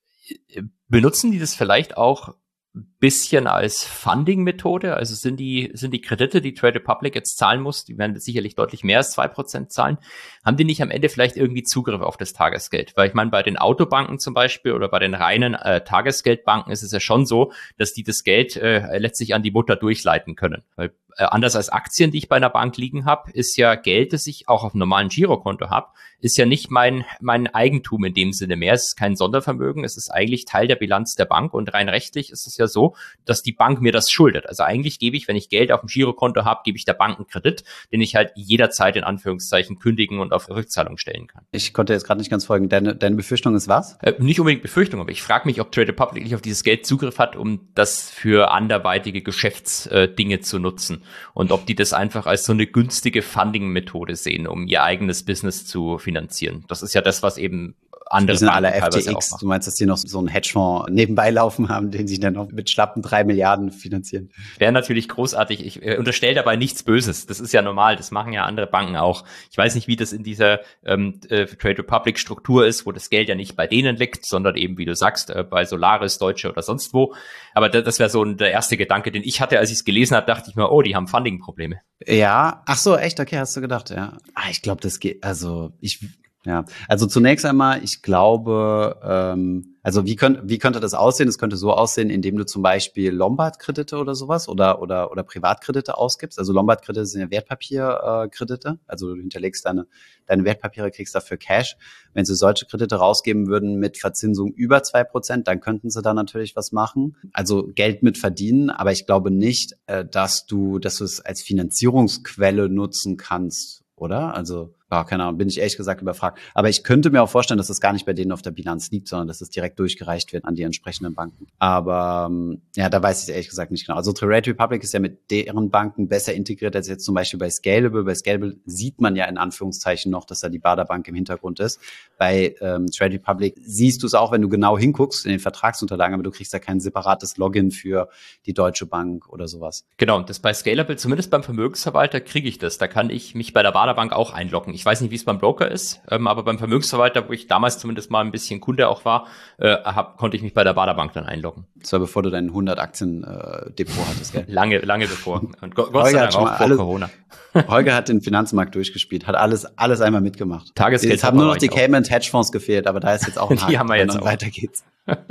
benutzen die das vielleicht auch ein bisschen als Funding-Methode? Also sind die, sind die Kredite, die Trade Republic jetzt zahlen muss, die werden sicherlich deutlich mehr als zwei Prozent zahlen, haben die nicht am Ende vielleicht irgendwie Zugriff auf das Tagesgeld? Weil ich meine, bei den Autobanken zum Beispiel oder bei den reinen äh, Tagesgeldbanken ist es ja schon so, dass die das Geld äh, letztlich an die Mutter durchleiten können. Weil äh, anders als Aktien, die ich bei einer Bank liegen habe, ist ja Geld, das ich auch auf einem normalen Girokonto habe, ist ja nicht mein mein Eigentum in dem Sinne mehr. Es ist kein Sondervermögen, es ist eigentlich Teil der Bilanz der Bank und rein rechtlich ist es ja so, dass die Bank mir das schuldet. Also eigentlich gebe ich, wenn ich Geld auf dem Girokonto habe, gebe ich der Bank einen Kredit, den ich halt jederzeit in Anführungszeichen kündigen und auf Rückzahlung stellen kann. Ich konnte jetzt gerade nicht ganz folgen. Deine, deine Befürchtung ist was? Äh, nicht unbedingt Befürchtung, aber ich frage mich, ob Trade Republic nicht auf dieses Geld Zugriff hat, um das für anderweitige Geschäftsdinge äh, zu nutzen. Und ob die das einfach als so eine günstige Funding-Methode sehen, um ihr eigenes Business zu finanzieren. Das ist ja das, was eben andere sind alle F T X. Du meinst, dass die noch so einen Hedgefonds nebenbei laufen haben, den sie dann noch mit schlappen drei Milliarden finanzieren? Wäre natürlich großartig. Ich äh, unterstelle dabei nichts Böses. Das ist ja normal. Das machen ja andere Banken auch. Ich weiß nicht, wie das in dieser ähm, äh, Trade Republic Struktur ist, wo das Geld ja nicht bei denen liegt, sondern eben, wie du sagst, äh, bei Solaris, Deutsche oder sonst wo. Aber da, das wäre so der erste Gedanke, den ich hatte, als ich es gelesen habe, dachte ich mir, oh, die haben Funding-Probleme. Ja, ach so, echt? Okay, hast du gedacht, ja. Ah, ich glaube, das geht, also ich... Ja, also zunächst einmal, ich glaube, ähm, also wie könnte wie könnte das aussehen? Es könnte so aussehen, indem du zum Beispiel Lombard-Kredite oder sowas oder oder oder Privatkredite ausgibst. Also Lombard-Kredite sind ja Wertpapierkredite. Äh, also du hinterlegst deine deine Wertpapiere, kriegst dafür Cash. Wenn sie solche Kredite rausgeben würden mit Verzinsung über zwei Prozent, dann könnten sie da natürlich was machen. Also Geld mit verdienen, aber ich glaube nicht, äh, dass du dass du es als Finanzierungsquelle nutzen kannst, oder? Also Ja, keine Ahnung, bin ich ehrlich gesagt überfragt. Aber ich könnte mir auch vorstellen, dass das gar nicht bei denen auf der Bilanz liegt, sondern dass es direkt durchgereicht wird an die entsprechenden Banken. Aber ähm, ja, da weiß ich ehrlich gesagt nicht genau. Also Trade Republic ist ja mit deren Banken besser integriert als jetzt zum Beispiel bei Scalable. Bei Scalable sieht man ja in Anführungszeichen noch, dass da die Bader Bank im Hintergrund ist. Bei ähm, Trade Republic siehst du es auch, wenn du genau hinguckst in den Vertragsunterlagen, aber du kriegst da kein separates Login für die Deutsche Bank oder sowas. Genau, und das bei Scalable, zumindest beim Vermögensverwalter, kriege ich das. Da kann ich mich bei der Bader Bank auch einloggen. Ich weiß nicht, wie es beim Broker ist, ähm, aber beim Vermögensverwalter, wo ich damals zumindest mal ein bisschen Kunde auch war, äh, hab, konnte ich mich bei der Bader Bank dann einloggen. Das war bevor du dein hundert Aktien äh, Depot hattest, gell? Lange, lange bevor. Und Gott, Gott sei Dank auch vor alles, Corona. Holger hat den Finanzmarkt durchgespielt, hat alles, alles einmal mitgemacht. Tagesgeld. Jetzt haben nur noch die Cayman Hedgefonds gefehlt, aber da ist jetzt auch ein Haken. Die haben wir jetzt auch. Weiter geht's.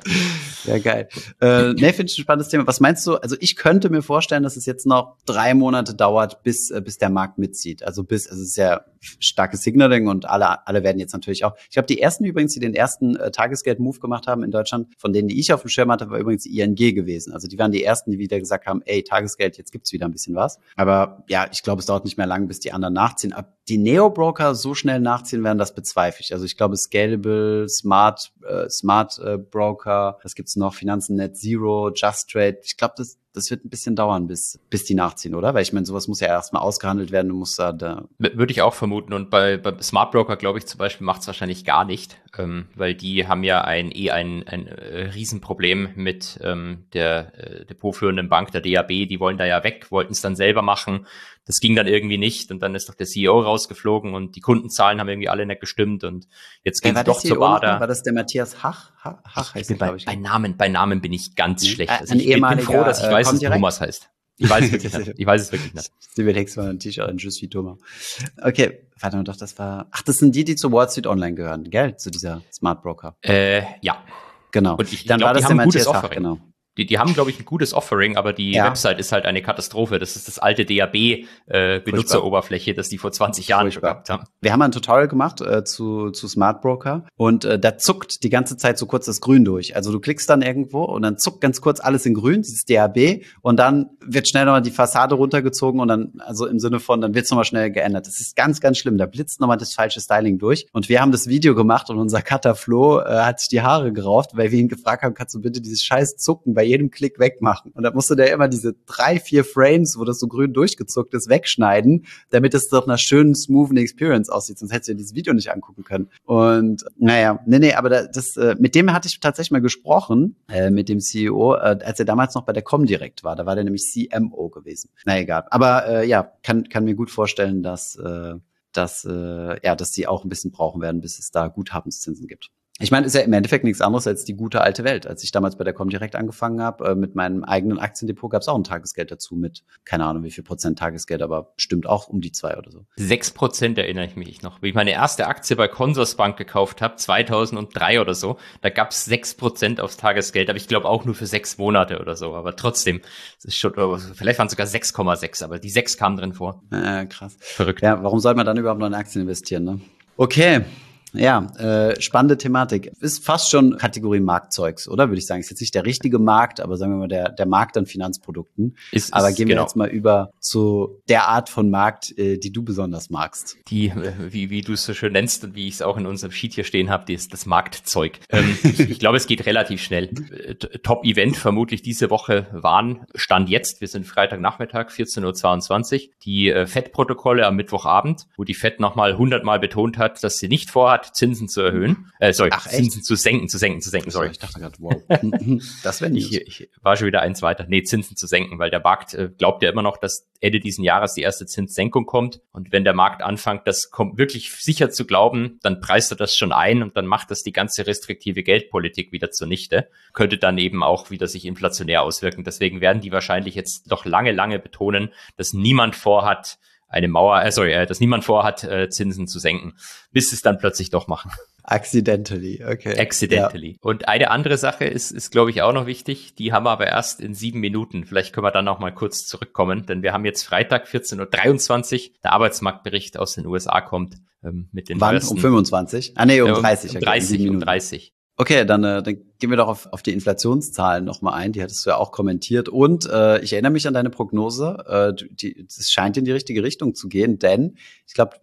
Ja, geil. Äh, nee, finde ich ein spannendes Thema. Was meinst du? Also ich könnte mir vorstellen, dass es jetzt noch drei Monate dauert, bis äh, bis der Markt mitzieht. Also bis, also es ist ja starkes Signaling und alle alle werden jetzt natürlich auch. Ich glaube, die ersten übrigens, die den ersten äh, Tagesgeld-Move gemacht haben in Deutschland, von denen, die ich auf dem Schirm hatte, war übrigens die I N G gewesen. Also die waren die ersten, die wieder gesagt haben, ey, Tagesgeld, jetzt gibt's wieder ein bisschen was. Aber ja, ich glaube, es dauert nicht mehr lang, bis die anderen nachziehen. Ab die Neo-Broker so schnell nachziehen werden, das bezweifle ich. Also ich glaube, Scalable, Smart, äh, Smart äh, Broker, was gibt's noch? Finanzen Net Zero, Just Trade. Ich glaube, das das wird ein bisschen dauern, bis bis die nachziehen, oder? Weil ich meine, sowas muss ja erstmal ausgehandelt werden. Du musst da, da würde ich auch vermuten. Und bei, bei Smart Broker, glaube ich, zum Beispiel macht es wahrscheinlich gar nicht, ähm, weil die haben ja ein eh ein ein äh, Riesenproblem mit ähm, der äh, depotführenden Bank, der D A B. Die wollen da ja weg, wollten es dann selber machen. Das ging dann irgendwie nicht und dann ist doch der C E O rausgeflogen und die Kundenzahlen haben irgendwie alle nicht gestimmt und jetzt ging es doch zur Bader. War das der Matthias Hach? Hach, Hach heißt ich bin der, bei, ich. Bei Namen, bei Namen bin ich ganz ja. schlecht. Also ein ich bin, bin froh, dass ich äh, weiß, dass Thomas heißt. Ich weiß es wirklich nicht. Ich weiß es wirklich nicht. Sie überlegst mal ein T-Shirt in Just wie Thomas. Okay, warte mal, doch, das war, ach, das sind die, die zu Wall Street Online gehören, gell? Zu dieser Smart Broker. Äh, ja. Genau. Und ich, dann ich glaub, war das der Matthias Hach, genau. Die, die haben, glaube ich, ein gutes Offering, aber die ja. Website ist halt eine Katastrophe. Das ist das alte D A B-Benutzeroberfläche, äh, das die vor zwanzig Jahren schon gehabt haben. Wir haben ein Tutorial gemacht äh, zu, zu Smart Broker und äh, da zuckt die ganze Zeit so kurz das Grün durch. Also du klickst dann irgendwo und dann zuckt ganz kurz alles in Grün, dieses D A B, und dann wird schnell nochmal die Fassade runtergezogen und dann, also im Sinne von, dann wird's nochmal schnell geändert. Das ist ganz, ganz schlimm. Da blitzt nochmal das falsche Styling durch. Und wir haben das Video gemacht und unser Cutter Flo äh, hat sich die Haare gerauft, weil wir ihn gefragt haben, kannst du bitte dieses scheiß Zucken bei jedem Klick wegmachen. Und da musste der immer diese drei, vier Frames, wo das so grün durchgezuckt ist, wegschneiden, damit es doch einer schönen, smoothen Experience aussieht. Sonst hättest du dir dieses Video nicht angucken können. Und naja, nee, nee, aber das, äh, mit dem hatte ich tatsächlich mal gesprochen, äh, mit dem C E O, äh, als er damals noch bei der Comdirect war. Da war der nämlich C M O gewesen. Na egal. Aber äh, ja, kann, kann mir gut vorstellen, dass, äh, dass, äh, ja, dass die auch ein bisschen brauchen werden, bis es da Guthabenszinsen gibt. Ich meine, ist ja im Endeffekt nichts anderes als die gute alte Welt. Als ich damals bei der Comdirect angefangen habe, äh, mit meinem eigenen Aktiendepot, gab es auch ein Tagesgeld dazu mit, keine Ahnung, wie viel Prozent Tagesgeld, aber bestimmt auch um die zwei oder so. Sechs Prozent erinnere ich mich noch. Wie ich meine erste Aktie bei Consorsbank gekauft habe, zweitausenddrei oder so, da gab es sechs Prozent aufs Tagesgeld, aber ich glaube auch nur für sechs Monate oder so. Aber trotzdem, das ist schon, vielleicht waren es sogar sechs Komma sechs, aber die sechs kamen drin vor. Äh, krass. Verrückt. Ja, warum soll man dann überhaupt noch in Aktien investieren, ne? Okay. Ja, äh, spannende Thematik. Ist fast schon Kategorie Marktzeugs, oder? Würde ich sagen. Ist jetzt nicht der richtige Markt, aber sagen wir mal der der Markt an Finanzprodukten. Ist, aber ist, gehen wir genau. jetzt mal über zu der Art von Markt, äh, die du besonders magst. Die, äh, wie wie du es so schön nennst und wie ich es auch in unserem Sheet hier stehen habe, die ist das Marktzeug. Ähm, ich, ich glaube, es geht relativ schnell. Top-Event vermutlich diese Woche waren, Stand jetzt, wir sind Freitagnachmittag, vierzehn Uhr zweiundzwanzig, die äh, Fed-Protokolle am Mittwochabend, wo die Fed nochmal hundertmal betont hat, dass sie nicht vorhat, Zinsen zu erhöhen, äh, sorry, Ach, Zinsen zu senken, zu senken, zu senken, sorry. Ich dachte gerade, wow. Das wäre nicht. Ich, ich war schon wieder eins weiter. Nee, Zinsen zu senken, weil der Markt äh, glaubt ja immer noch, dass Ende diesen Jahres die erste Zinssenkung kommt. Und wenn der Markt anfängt, das kommt wirklich sicher zu glauben, dann preist er das schon ein und dann macht das die ganze restriktive Geldpolitik wieder zunichte. Könnte dann eben auch wieder sich inflationär auswirken. Deswegen werden die wahrscheinlich jetzt noch lange, lange betonen, dass niemand vorhat, eine Mauer, äh, sorry, äh, dass niemand vorhat, äh, Zinsen zu senken, bis sie es dann plötzlich doch machen. Accidentally, okay. Accidentally. Ja. Und eine andere Sache ist, ist glaube ich, auch noch wichtig, die haben wir aber erst in sieben Minuten. Vielleicht können wir dann noch mal kurz zurückkommen, denn wir haben jetzt Freitag vierzehn Uhr dreiundzwanzig, der Arbeitsmarktbericht aus den U S A kommt. Ähm, mit den Wann? Um fünfundzwanzig? Ah nee, um dreißig. Um, um dreißig, okay, um dreißig. Okay, dann, äh, dann gehen wir doch auf, auf die Inflationszahlen nochmal ein. Die hattest du ja auch kommentiert. Und äh, ich erinnere mich an deine Prognose. Äh, die, das scheint in die richtige Richtung zu gehen, denn ich glaube,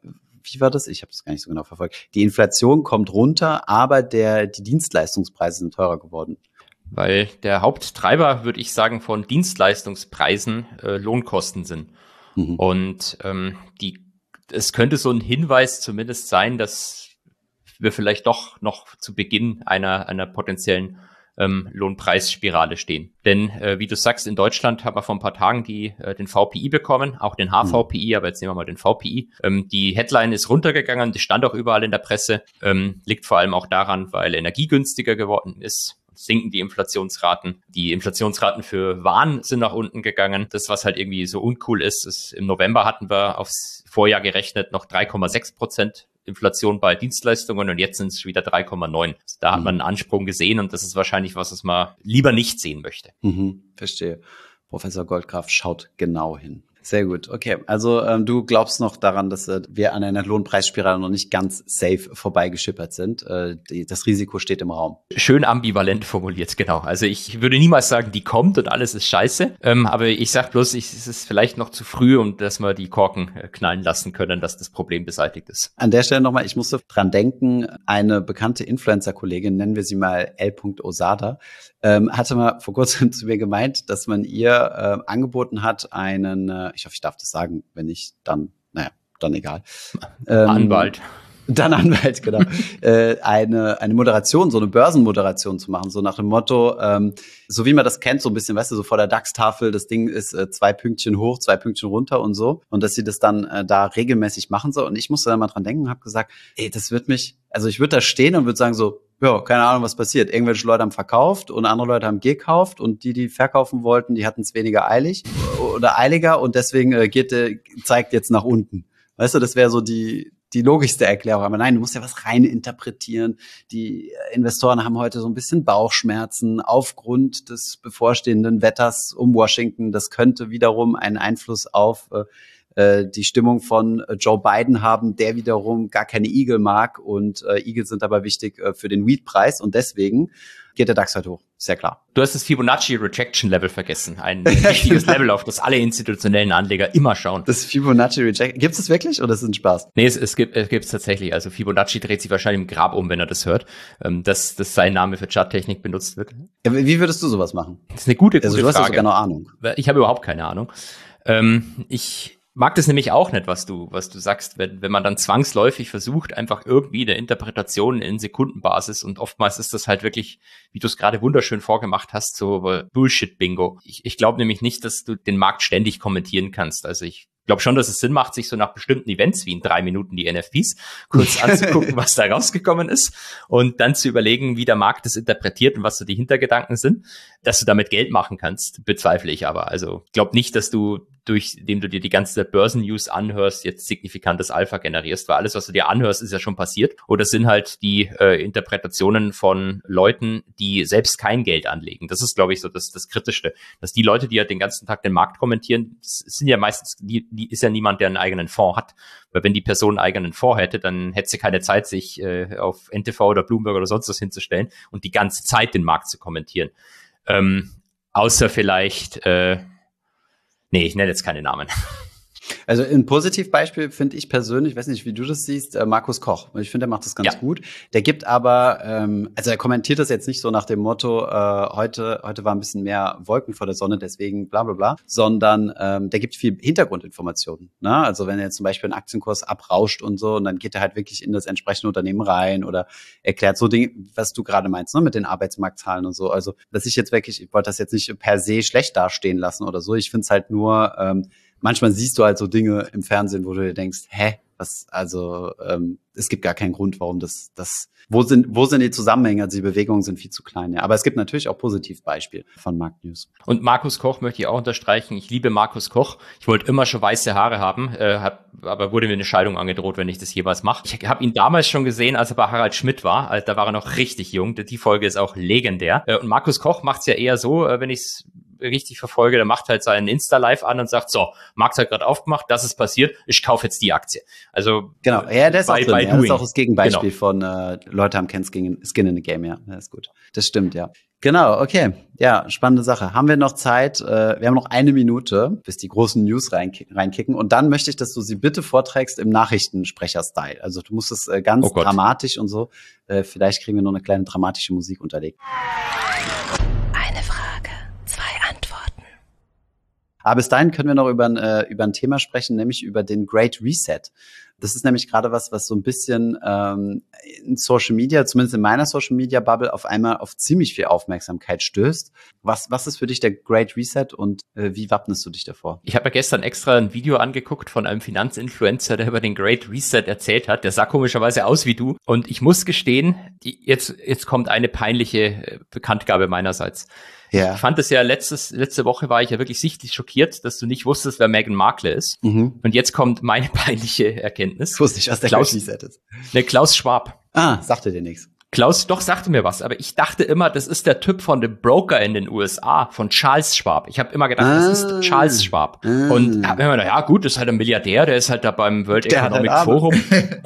wie war das? Ich habe das gar nicht so genau verfolgt. Die Inflation kommt runter, aber der die Dienstleistungspreise sind teurer geworden. Weil der Haupttreiber, würde ich sagen, von Dienstleistungspreisen äh, Lohnkosten sind. Mhm. Und ähm, die, es könnte so ein Hinweis zumindest sein, dass wir vielleicht doch noch zu Beginn einer, einer potenziellen ähm, Lohnpreisspirale stehen. Denn äh, wie du sagst, in Deutschland haben wir vor ein paar Tagen die, äh, den V P I bekommen, auch den H V P I, mhm. aber jetzt nehmen wir mal den V P I. Ähm, die Headline ist runtergegangen, die stand auch überall in der Presse, ähm, liegt vor allem auch daran, weil Energie günstiger geworden ist. Sinken die Inflationsraten. Die Inflationsraten für Waren sind nach unten gegangen. Das, was halt irgendwie so uncool ist, ist, im November hatten wir aufs Vorjahr gerechnet noch drei Komma sechs Prozent Inflation bei Dienstleistungen und jetzt sind es wieder drei Komma neun. Also da hat man einen Ansprung gesehen und das ist wahrscheinlich was, was man lieber nicht sehen möchte. Mhm, verstehe. Professor Goldgraf schaut genau hin. Sehr gut, okay. Also ähm, du glaubst noch daran, dass äh, wir an einer Lohnpreisspirale noch nicht ganz safe vorbeigeschippert sind. Äh, die, das Risiko steht im Raum. Schön ambivalent formuliert, genau. Also ich würde niemals sagen, die kommt und alles ist scheiße. Ähm, aber ich sag bloß, ich, es ist vielleicht noch zu früh, um dass wir die Korken äh, knallen lassen können, dass das Problem beseitigt ist. An der Stelle nochmal, ich musste dran denken, eine bekannte Influencer-Kollegin, nennen wir sie mal L. Osada, ähm, hatte mal vor kurzem zu mir gemeint, dass man ihr äh, angeboten hat, einen, äh, ich hoffe, ich darf das sagen, wenn nicht, dann, naja, dann egal. Ähm, Anwalt. Dann Anwalt, genau. äh, eine eine Moderation, so eine Börsenmoderation zu machen, so nach dem Motto, ähm, so wie man das kennt, so ein bisschen, weißt du, so vor der DAX-Tafel, das Ding ist äh, zwei Pünktchen hoch, zwei Pünktchen runter und so. Und dass sie das dann äh, da regelmäßig machen soll. Und ich musste da mal dran denken und habe gesagt, ey, das wird mich, also ich würde da stehen und würde sagen so, ja, keine Ahnung, was passiert. Irgendwelche Leute haben verkauft und andere Leute haben gekauft und die, die verkaufen wollten, die hatten es weniger eilig oder eiliger und deswegen äh, geht, äh, zeigt jetzt nach unten. Weißt du, das wäre so die die logischste Erklärung. Aber nein, du musst ja was rein interpretieren. Die Investoren haben heute so ein bisschen Bauchschmerzen aufgrund des bevorstehenden Wetters um Washington. Das könnte wiederum einen Einfluss auf äh, die Stimmung von Joe Biden haben, der wiederum gar keine Igel mag. Und äh, Igel sind aber wichtig äh, für den Wheat-Preis. Und deswegen geht der DAX heute hoch. Sehr klar. Du hast das Fibonacci Rejection Level vergessen. Ein wichtiges Level, auf das alle institutionellen Anleger immer schauen. Das Fibonacci Rejection. Gibt es das wirklich oder ist es ein Spaß? Nee, es, es gibt es gibt's tatsächlich. Also Fibonacci dreht sich wahrscheinlich im Grab um, wenn er das hört, ähm, dass, dass sein Name für Charttechnik benutzt wird. Ja, wie würdest du sowas machen? Das ist eine gute, gute also, du Frage. hast ja sogar noch Ahnung. Ich habe überhaupt keine Ahnung. Ähm, ich mag das nämlich auch nicht, was du, was du sagst, wenn, wenn man dann zwangsläufig versucht, einfach irgendwie eine Interpretation in Sekundenbasis und oftmals ist das halt wirklich, wie du es gerade wunderschön vorgemacht hast, so Bullshit-Bingo. Ich, ich glaube nämlich nicht, dass du den Markt ständig kommentieren kannst. Also ich glaube schon, dass es Sinn macht, sich so nach bestimmten Events wie in drei Minuten die N F Ps kurz anzugucken, was da rausgekommen ist und dann zu überlegen, wie der Markt das interpretiert und was so die Hintergedanken sind. Dass du damit Geld machen kannst, bezweifle ich aber. Also ich glaube nicht, dass du durch, indem du dir die ganze Börsen-News anhörst, jetzt signifikantes Alpha generierst, weil alles, was du dir anhörst, ist ja schon passiert. Oder sind halt die äh, Interpretationen von Leuten, die selbst kein Geld anlegen. Das ist, glaube ich, so das, das Kritischste. Dass die Leute, die halt den ganzen Tag den Markt kommentieren, sind ja meistens, die, die ist ja niemand, der einen eigenen Fonds hat. Weil wenn die Person einen eigenen Fonds hätte, dann hätte sie keine Zeit, sich äh, auf N T V oder Bloomberg oder sonst was hinzustellen und die ganze Zeit den Markt zu kommentieren. Ähm, außer vielleicht, äh, nee, ich nenne jetzt keine Namen. Also ein Positivbeispiel finde ich persönlich, ich weiß nicht, wie du das siehst, äh, Markus Koch. Ich finde, der macht das ganz ja. gut. Der gibt aber, ähm, also er kommentiert das jetzt nicht so nach dem Motto, äh, heute heute war ein bisschen mehr Wolken vor der Sonne, deswegen bla bla bla, sondern ähm, der gibt viel Hintergrundinformationen. Ne? Also wenn er jetzt zum Beispiel einen Aktienkurs abrauscht und so, und dann geht er halt wirklich in das entsprechende Unternehmen rein oder erklärt so Dinge, was du gerade meinst, ne, mit den Arbeitsmarktzahlen und so. Also dass ich jetzt wirklich, ich wollte das jetzt nicht per se schlecht dastehen lassen oder so. Ich finde es halt nur, ähm, manchmal siehst du halt so Dinge im Fernsehen, wo du dir denkst, hä, was, also ähm, es gibt gar keinen Grund, warum das, das, wo sind, wo sind die Zusammenhänge? Also die Bewegungen sind viel zu klein. Ja. Aber es gibt natürlich auch Positivbeispiele von Marktnews. Und Markus Koch möchte ich auch unterstreichen. Ich liebe Markus Koch. Ich wollte immer schon weiße Haare haben, äh, hab, aber wurde mir eine Scheidung angedroht, wenn ich das jeweils mache. Ich habe ihn damals schon gesehen, als er bei Harald Schmidt war. Also, da war er noch richtig jung. Die Folge ist auch legendär. Äh, und Markus Koch macht es ja eher so, äh, wenn ich es richtig verfolge, der macht halt seinen Insta-Live an und sagt, so, Markt hat gerade aufgemacht, das ist passiert, ich kaufe jetzt die Aktie. Also genau, ja, der ist bei, auch drin. bei Ja, das ist auch das Gegenbeispiel genau. von äh, Leute haben kein Skin, Skin in the Game, ja, das ist gut. Das stimmt, ja. Genau, okay. Ja, spannende Sache. Haben wir noch Zeit? Äh, wir haben noch eine Minute, bis die großen News reinkicken, reinkicken. Und dann möchte ich, dass du sie bitte vorträgst im Nachrichtensprecher-Style. Also du musst es äh, ganz oh dramatisch und so. Äh, vielleicht kriegen wir noch eine kleine dramatische Musik unterlegt. Eine Frage, zwei Antworten. Aber bis dahin können wir noch über ein, äh, über ein Thema sprechen, nämlich über den Great Reset. Das ist nämlich gerade was, was so ein bisschen ähm, in Social Media, zumindest in meiner Social Media Bubble, auf einmal auf ziemlich viel Aufmerksamkeit stößt. Was, was ist für dich der Great Reset und äh, wie wappnest du dich davor? Ich habe mir gestern extra ein Video angeguckt von einem Finanzinfluencer, der über den Great Reset erzählt hat. Der sah komischerweise aus wie du. Und ich muss gestehen, die, jetzt, jetzt kommt eine peinliche Bekanntgabe meinerseits. Ja. Ich fand es ja letztes, letzte Woche war ich ja wirklich sichtlich schockiert, dass du nicht wusstest, wer Meghan Markle ist. Mhm. Und jetzt kommt meine peinliche Erkenntnis. Ich wusste nicht, was der Klaus Reset ist. Ne, Klaus Schwab. Ah, sagte dir nichts. Klaus, doch, sagte mir was, aber ich dachte immer, das ist der Typ von dem Broker in den U S A, von Charles Schwab. Ich habe immer gedacht, ah, das ist Charles Schwab. Ah. Und habe mir immer gedacht, ja gut, das ist halt ein Milliardär, der ist halt da beim World der Economic Forum.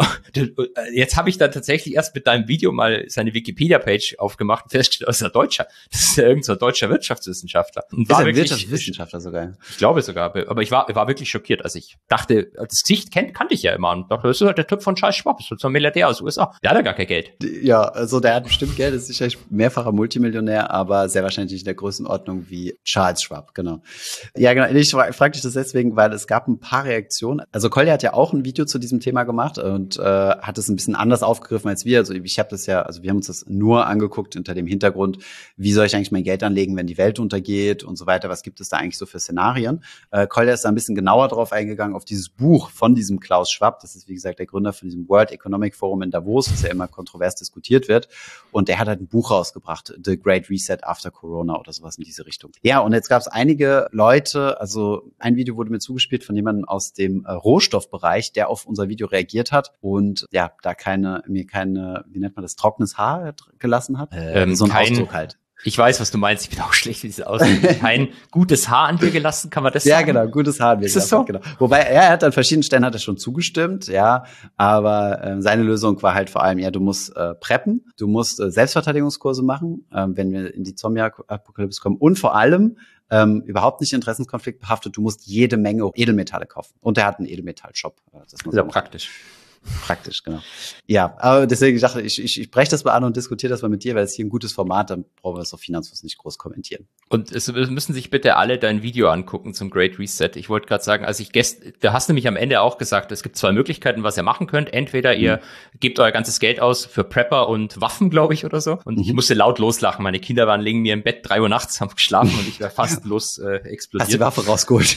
Jetzt habe ich dann tatsächlich erst mit deinem Video mal seine Wikipedia-Page aufgemacht und festgestellt, das ist ja Deutscher. Das ist ja irgendein so deutscher Wirtschaftswissenschaftler. Und war wirklich, Wirtschaftswissenschaftler sogar. Ich glaube sogar, aber ich war, ich war wirklich schockiert. Also ich dachte, das Gesicht kennt, kannte ich ja immer und dachte, das ist halt der Typ von Charles Schwab, das ist so ein Milliardär aus den U S A. Der hat ja gar kein Geld. Ja, also der hat bestimmt Geld, ist sicherlich mehrfacher Multimillionär, aber sehr wahrscheinlich in der Größenordnung wie Charles Schwab, genau. Ja, genau. Ich frage frag dich das deswegen, weil es gab ein paar Reaktionen. Also Kolja hat ja auch ein Video zu diesem Thema gemacht und äh, hat es ein bisschen anders aufgegriffen als wir. Also ich habe das ja, also wir haben uns das nur angeguckt unter dem Hintergrund, wie soll ich eigentlich mein Geld anlegen, wenn die Welt untergeht und so weiter. Was gibt es da eigentlich so für Szenarien? Äh, Kolja ist da ein bisschen genauer drauf eingegangen, auf dieses Buch von diesem Klaus Schwab. Das ist, wie gesagt, der Gründer von diesem World Economic Forum in Davos, was ja immer kontrovers diskutiert wird. Und der hat halt ein Buch rausgebracht, The Great Reset After Corona oder sowas in diese Richtung. Ja, und jetzt gab es einige Leute, also ein Video wurde mir zugespielt von jemandem aus dem äh, Rohstoffbereich, der auf unser Video reagiert hat und ja, da keine, mir keine, wie nennt man das, trockenes Haar gelassen hat. Ähm, so ein kein, Ausdruck halt. Ich weiß, was du meinst. Ich bin auch schlecht, wie es aussieht. Kein gutes Haar an dir gelassen, kann man das sagen? Ja, genau, gutes Haar an dir gelassen. Ist das so? Genau. Wobei, er hat an verschiedenen Stellen hat er schon zugestimmt, ja, aber äh, seine Lösung war halt vor allem, ja, du musst äh, preppen, du musst äh, Selbstverteidigungskurse machen, äh, wenn wir in die Zombie-Apokalypse kommen und vor allem ähm, überhaupt nicht Interessenskonflikt behaftet, du musst jede Menge Edelmetalle kaufen. Und er hat einen Edelmetall-Shop. Das ist ja praktisch. Praktisch, genau. Ja, aber deswegen dachte ich, ich, ich breche das mal an und diskutiere das mal mit dir, weil es hier ein gutes Format, dann brauchen wir das auf Finanzfluss nicht groß kommentieren. Und es müssen sich bitte alle dein Video angucken zum Great Reset. Ich wollte gerade sagen, als ich gestern, da hast du nämlich am Ende auch gesagt, es gibt zwei Möglichkeiten, was ihr machen könnt. Entweder ihr mhm. gebt euer ganzes Geld aus für Prepper und Waffen, glaube ich, oder so. Und mhm. ich musste laut loslachen. Meine Kinder waren liegen mir im Bett, drei Uhr nachts, haben geschlafen und ich wäre fast los äh, explodiert. Hast die Waffe rausgeholt?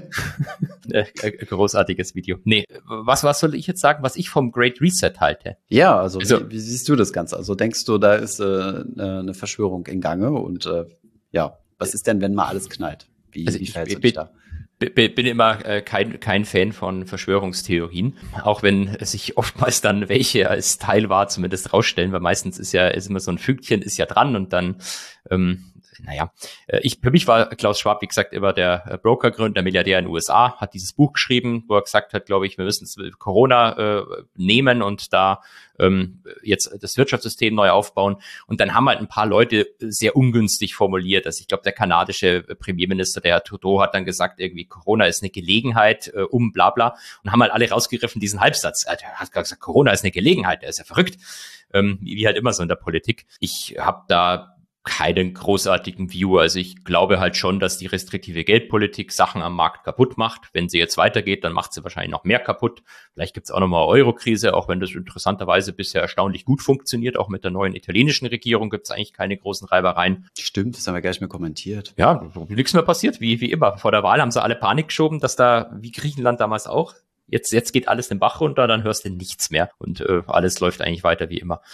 äh, großartiges Video. Nee, was, was soll ich jetzt sagen, was ich vom Great Reset halte? Ja, also, also wie, wie siehst du das Ganze? Also denkst du, da ist äh, eine Verschwörung in Gange und äh, ja, was ist denn, wenn mal alles knallt? Wie, also wie verhältst du dich da? Bin immer äh, kein kein Fan von Verschwörungstheorien, auch wenn sich oftmals dann welche als Teil wahr zumindest rausstellen, weil meistens ist ja ist immer so ein Fügchen ist ja dran und dann ähm, naja, ich, für mich war Klaus Schwab, wie gesagt, immer der Brokergründer, der Milliardär in den U S A, hat dieses Buch geschrieben, wo er gesagt hat, glaube ich, wir müssen Corona äh, nehmen und da ähm, jetzt das Wirtschaftssystem neu aufbauen. Und dann haben halt ein paar Leute sehr ungünstig formuliert. Also ich glaube, der kanadische Premierminister, der Herr Trudeau, hat dann gesagt, irgendwie Corona ist eine Gelegenheit, äh, um bla bla. Und haben halt alle rausgegriffen, diesen Halbsatz. Er hat gesagt, Corona ist eine Gelegenheit, der ist ja verrückt. Ähm, wie halt immer so in der Politik. Ich habe da keinen großartigen View. Also ich glaube halt schon, dass die restriktive Geldpolitik Sachen am Markt kaputt macht. Wenn sie jetzt weitergeht, dann macht sie wahrscheinlich noch mehr kaputt. Vielleicht gibt es auch nochmal Euro-Krise, auch wenn das interessanterweise bisher erstaunlich gut funktioniert. Auch mit der neuen italienischen Regierung gibt es eigentlich keine großen Reibereien. Stimmt, das haben wir gar nicht mehr kommentiert. Ja, nichts mehr passiert, wie, wie immer. Vor der Wahl haben sie alle Panik geschoben, dass da, wie Griechenland damals auch, Jetzt, jetzt geht alles den Bach runter, dann hörst du nichts mehr und äh, alles läuft eigentlich weiter wie immer.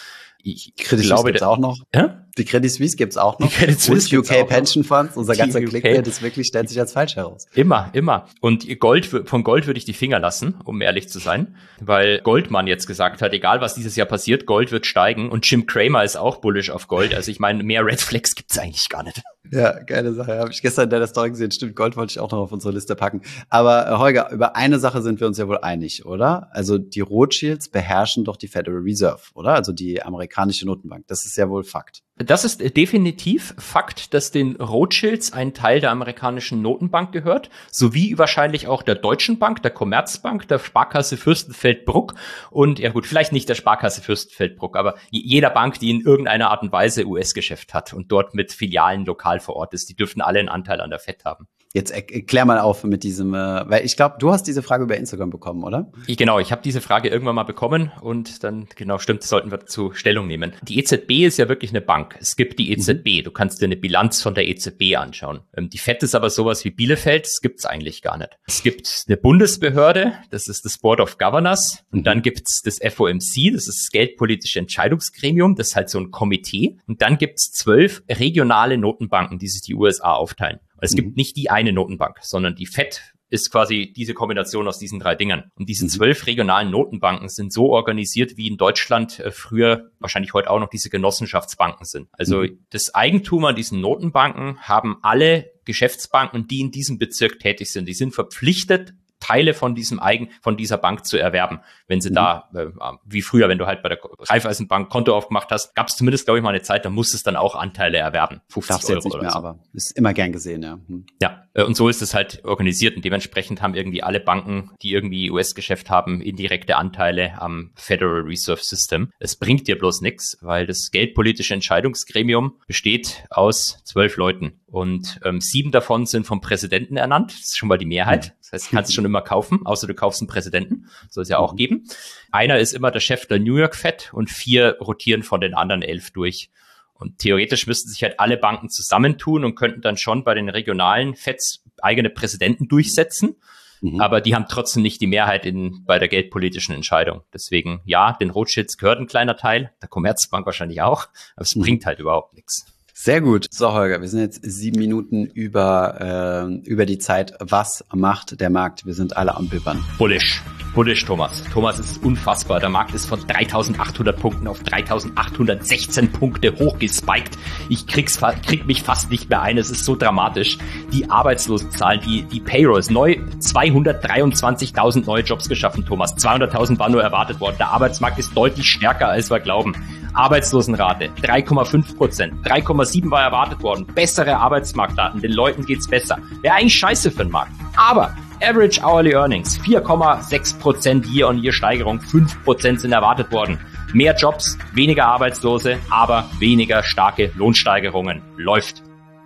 ich Credit Suisse glaube, gibt's auch noch. Ja? Die Credit Suisse gibt's auch noch. Die Credit Suisse und U K auch Pension Funds, unser Die ganzer U K. Clickbait ist wirklich, stellt sich als falsch heraus. Immer, immer. Und Gold, von Gold würde ich die Finger lassen, um ehrlich zu sein, weil Goldman jetzt gesagt hat, egal was dieses Jahr passiert, Gold wird steigen und Jim Cramer ist auch bullish auf Gold. Also ich meine, mehr Red Flags gibt's eigentlich gar nicht. Ja, geile Sache. Habe ich gestern in deiner Story gesehen. Stimmt, Gold wollte ich auch noch auf unsere Liste packen. Aber äh, Holger, über eine Sache sind wir uns ja wohl einig, oder? Also die Rothschilds beherrschen doch die Federal Reserve, oder? Also die amerikanische Notenbank. Das ist ja wohl Fakt. Das ist definitiv Fakt, dass den Rothschilds ein Teil der amerikanischen Notenbank gehört, sowie wahrscheinlich auch der Deutschen Bank, der Commerzbank, der Sparkasse Fürstenfeldbruck und, ja gut, vielleicht nicht der Sparkasse Fürstenfeldbruck, aber jeder Bank, die in irgendeiner Art und Weise U S-Geschäft hat und dort mit Filialen lokal vor Ort ist, die dürften alle einen Anteil an der Fed haben. Jetzt erklär mal auf mit diesem, äh, weil ich glaube, du hast diese Frage über Instagram bekommen, oder? Ich, genau, ich habe diese Frage irgendwann mal bekommen und dann, genau, stimmt, sollten wir dazu Stellung nehmen. Die E Z B ist ja wirklich eine Bank. Es gibt die E Z B, mhm. Du kannst dir eine Bilanz von der E Z B anschauen. Ähm, die Fed ist aber sowas wie Bielefeld, das gibt's eigentlich gar nicht. Es gibt eine Bundesbehörde, das ist das Board of Governors und mhm. dann gibt's das F O M C, das ist das Geldpolitische Entscheidungsgremium, das ist halt so ein Komitee und dann gibt's zwölf regionale Notenbanken, die sich die U S A aufteilen. Es gibt mhm. nicht die eine Notenbank, sondern die Fed ist quasi diese Kombination aus diesen drei Dingern. Und diese zwölf regionalen Notenbanken sind so organisiert, wie in Deutschland äh, früher, wahrscheinlich heute auch noch, diese Genossenschaftsbanken sind. Also mhm. das Eigentum an diesen Notenbanken haben alle Geschäftsbanken, die in diesem Bezirk tätig sind. Die sind verpflichtet, Teile von diesem Eigen, von dieser Bank zu erwerben, wenn sie mhm. da, äh, wie früher, wenn du halt bei der Raiffeisenbank Konto aufgemacht hast, gab es zumindest, glaube ich, mal eine Zeit, da musstest du dann auch Anteile erwerben. fünfzig Darfst Euro jetzt nicht oder mehr, so. Aber ist immer gern gesehen, ja. Hm. Ja, äh, und so ist es halt organisiert und dementsprechend haben irgendwie alle Banken, die irgendwie U S-Geschäft haben, indirekte Anteile am Federal Reserve System. Es bringt dir bloß nichts, weil das geldpolitische Entscheidungsgremium besteht aus zwölf Leuten. Und ähm, sieben davon sind vom Präsidenten ernannt. Das ist schon mal die Mehrheit. Das heißt, du kannst es schon immer kaufen, außer du kaufst einen Präsidenten. Soll es ja auch geben. Einer ist immer der Chef der New York Fed und vier rotieren von den anderen elf durch. Und theoretisch müssten sich halt alle Banken zusammentun und könnten dann schon bei den regionalen Feds eigene Präsidenten durchsetzen. Mhm. Aber die haben trotzdem nicht die Mehrheit in, bei der geldpolitischen Entscheidung. Deswegen, ja, den Rothschilds gehört ein kleiner Teil, der Commerzbank wahrscheinlich auch. Aber es mhm. bringt halt überhaupt nichts. Sehr gut. So, Holger, wir sind jetzt sieben Minuten über, äh, über die Zeit. Was macht der Markt? Wir sind alle am Bibbern. Bullish. Bullish, Thomas. Thomas, es ist unfassbar. Der Markt ist von dreitausendachthundert Punkten auf dreitausendachthundertsechzehn Punkte hochgespiked. Ich krieg's, krieg mich fast nicht mehr ein. Es ist so dramatisch. Die Arbeitslosenzahlen, die, die Payrolls, neu zweihundertdreiundzwanzigtausend neue Jobs geschaffen, Thomas. zweihunderttausend war nur erwartet worden. Der Arbeitsmarkt ist deutlich stärker, als wir glauben. Arbeitslosenrate drei Komma fünf Prozent, drei Komma sieben war erwartet worden. Bessere Arbeitsmarktdaten, den Leuten geht's besser. Wäre eigentlich scheiße für den Markt. Aber Average Hourly Earnings, vier Komma sechs Prozent Year-on-Year-Steigerung, fünf Prozent sind erwartet worden. Mehr Jobs, weniger Arbeitslose, aber weniger starke Lohnsteigerungen. Läuft.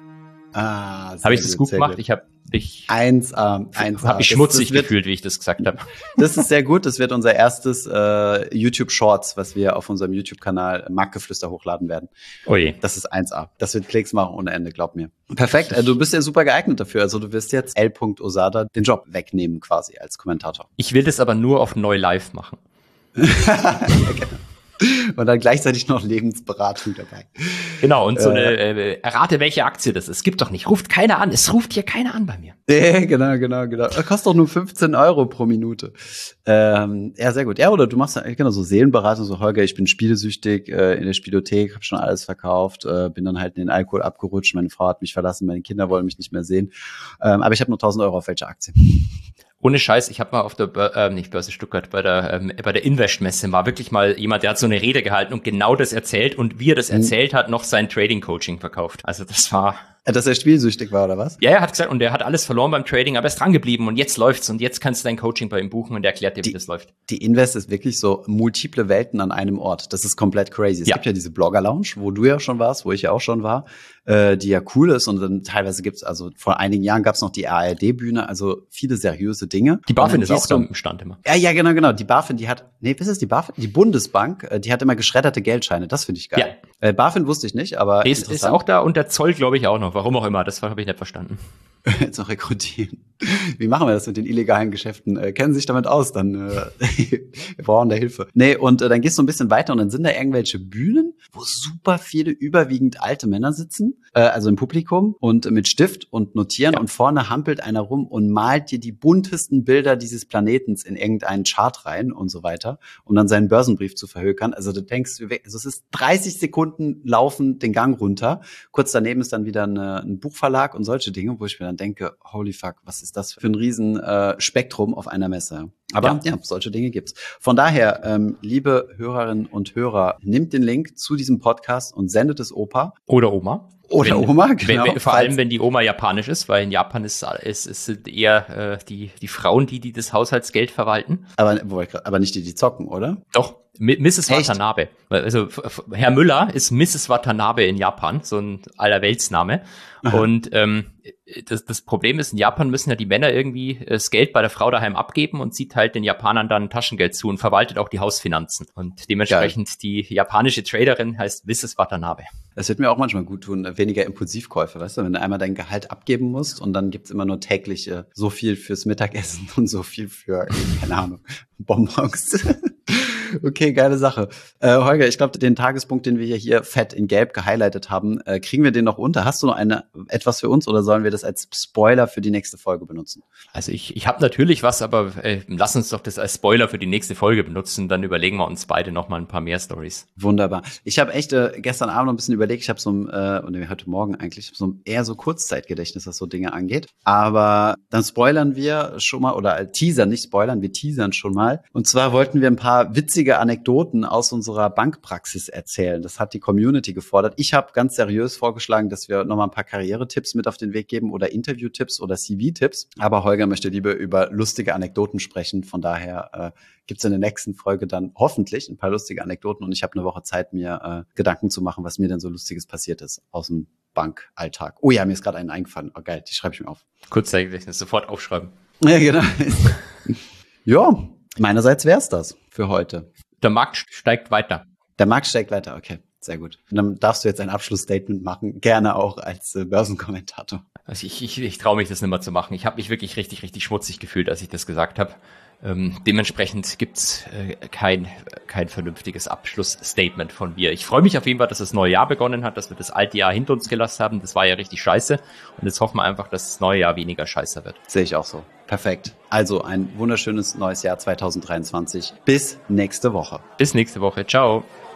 Ah, habe ich das gut, gut gemacht? Gut. Ich habe ich eins A, eins A. Habe mich schmutzig das, das gefühlt, wie ich das gesagt habe. Das ist sehr gut. Das wird unser erstes äh, YouTube Shorts, was wir auf unserem YouTube-Kanal Marktgeflüster hochladen werden. Oh je. Das ist eins A. Das wird Klicks machen ohne Ende, glaub mir. Perfekt. Du bist ja super geeignet dafür. Also du wirst jetzt L. Osada den Job wegnehmen quasi als Kommentator. Ich will das aber nur auf Neu Live machen. Okay. Und dann gleichzeitig noch Lebensberatung dabei. Genau, und so eine, äh, errate, welche Aktie das ist. Es gibt doch nicht, ruft keiner an. Es ruft hier keiner an bei mir. Nee, genau, genau, genau. Das kostet doch nur fünfzehn Euro pro Minute. Ähm, ja, sehr gut. Ja, oder du machst ja genau so Seelenberatung, so Holger, ich bin spielesüchtig äh, in der Spielothek, habe schon alles verkauft, äh, bin dann halt in den Alkohol abgerutscht, meine Frau hat mich verlassen, meine Kinder wollen mich nicht mehr sehen. Ähm, aber ich habe nur tausend Euro auf welche Aktie. Ohne Scheiß, ich habe mal auf der, Bör- äh, nicht Börse Stuttgart, bei der ähm, bei der Invest-Messe war wirklich mal jemand, der hat so eine Rede gehalten und genau das erzählt und wie er das erzählt hat, noch sein Trading-Coaching verkauft. Also das war... Dass er spielsüchtig war, oder was? Ja, er hat gesagt, und er hat alles verloren beim Trading, aber er ist dran geblieben und jetzt läuft's und jetzt kannst du dein Coaching bei ihm buchen und er erklärt dir, wie die, das läuft. Die Invest ist wirklich so multiple Welten an einem Ort. Das ist komplett crazy. Es ja. gibt ja diese Blogger-Lounge, wo du ja schon warst, wo ich ja auch schon war, äh, die ja cool ist und dann teilweise gibt's, also vor einigen Jahren gab's noch die A R D-Bühne, also viele seriöse Dinge. Die BaFin ist auch da im Stand immer. Ja, ja, genau, genau. Die BaFin, die hat, nee, was ist die BaFin? Die Bundesbank, die hat immer geschredderte Geldscheine. Das finde ich geil. Ja, Äh, BaFin wusste ich nicht, aber ist, ist auch da und der Zoll, glaube ich, auch noch. Warum auch immer, das habe ich nicht verstanden. Jetzt noch rekrutieren. Wie machen wir das mit den illegalen Geschäften? Äh, kennen Sie sich damit aus? Dann äh, wir brauchen da Hilfe. Nee, und äh, dann gehst du ein bisschen weiter und dann sind da irgendwelche Bühnen, wo super viele überwiegend alte Männer sitzen, äh, also im Publikum und äh, mit Stift und notieren, ja. Und vorne hampelt einer rum und malt dir die buntesten Bilder dieses Planetens in irgendeinen Chart rein und so weiter, um dann seinen Börsenbrief zu verhökern. Also du denkst, also es ist dreißig Sekunden laufen den Gang runter. Kurz daneben ist dann wieder eine, ein Buchverlag und solche Dinge, wo ich mir dann denke, holy fuck, was ist das für ein riesen äh, Spektrum auf einer Messe. Aber ja, ja solche Dinge gibt's. Von daher, ähm, liebe Hörerinnen und Hörer, nimmt den Link zu diesem Podcast und sendet es Opa. Oder Oma. Oder wenn, Oma, genau. Wenn, vor allem, wenn die Oma japanisch ist, weil in Japan ist es ist, ist eher äh, die, die Frauen, die, die das Haushaltsgeld verwalten. Aber, aber nicht die, die zocken, oder? Doch. Misses Echt? Watanabe. Also Herr Müller ist Misses Watanabe in Japan, so ein Allerweltsname. Aha. Und ähm, das, das Problem ist, in Japan müssen ja die Männer irgendwie das Geld bei der Frau daheim abgeben und zieht halt den Japanern dann Taschengeld zu und verwaltet auch die Hausfinanzen. Und dementsprechend Geil. Die japanische Traderin heißt Misses Watanabe. Das wird mir auch manchmal gut tun, weniger Impulsivkäufe, weißt du, wenn du einmal dein Gehalt abgeben musst und dann gibt's immer nur täglich äh, so viel fürs Mittagessen und so viel für, keine Ahnung, Bonbons. Okay, geile Sache. Äh, Holger, ich glaube, den Tagespunkt, den wir hier, hier fett in Gelb gehighlightet haben, äh, kriegen wir den noch unter? Hast du noch eine etwas für uns oder sollen wir das als Spoiler für die nächste Folge benutzen? Also ich, ich habe natürlich was, aber äh, lass uns doch das als Spoiler für die nächste Folge benutzen. Dann überlegen wir uns beide noch mal ein paar mehr Stories. Wunderbar. Ich habe echt äh, gestern Abend noch ein bisschen überlegt. Ich habe so ein, äh, und heute Morgen eigentlich, so ein, eher so Kurzzeitgedächtnis, was so Dinge angeht. Aber dann spoilern wir schon mal, oder äh, teasern, nicht spoilern, wir teasern schon mal. Und zwar wollten wir ein paar witzige Anekdoten aus unserer Bankpraxis erzählen. Das hat die Community gefordert. Ich habe ganz seriös vorgeschlagen, dass wir nochmal ein paar Karrieretipps mit auf den Weg geben oder Interviewtipps oder C V-Tipps. Aber Holger möchte lieber über lustige Anekdoten sprechen. Von daher äh, gibt es in der nächsten Folge dann hoffentlich ein paar lustige Anekdoten und ich habe eine Woche Zeit, mir äh, Gedanken zu machen, was mir denn so Lustiges passiert ist aus dem Bankalltag. Oh ja, mir ist gerade einen eingefallen. Oh geil, die schreibe ich mir auf. Kurzzeitgedächtnis, sofort aufschreiben. Ja, genau. Ja, meinerseits wär's das für heute. Der Markt steigt weiter. Der Markt steigt weiter, okay, sehr gut. Und dann darfst du jetzt ein Abschlussstatement machen, gerne auch als äh, Börsenkommentator. Also ich, ich, ich traue mich das nicht mehr zu machen. Ich habe mich wirklich richtig, richtig schmutzig gefühlt, als ich das gesagt habe. Ähm, dementsprechend gibt's äh, kein, kein vernünftiges Abschlussstatement von mir. Ich freue mich auf jeden Fall, dass das neue Jahr begonnen hat, dass wir das alte Jahr hinter uns gelassen haben. Das war ja richtig scheiße. Und jetzt hoffen wir einfach, dass das neue Jahr weniger scheiße wird. Sehe ich auch so. Perfekt. Also ein wunderschönes neues Jahr zwanzig dreiundzwanzig. Bis nächste Woche. Bis nächste Woche. Ciao.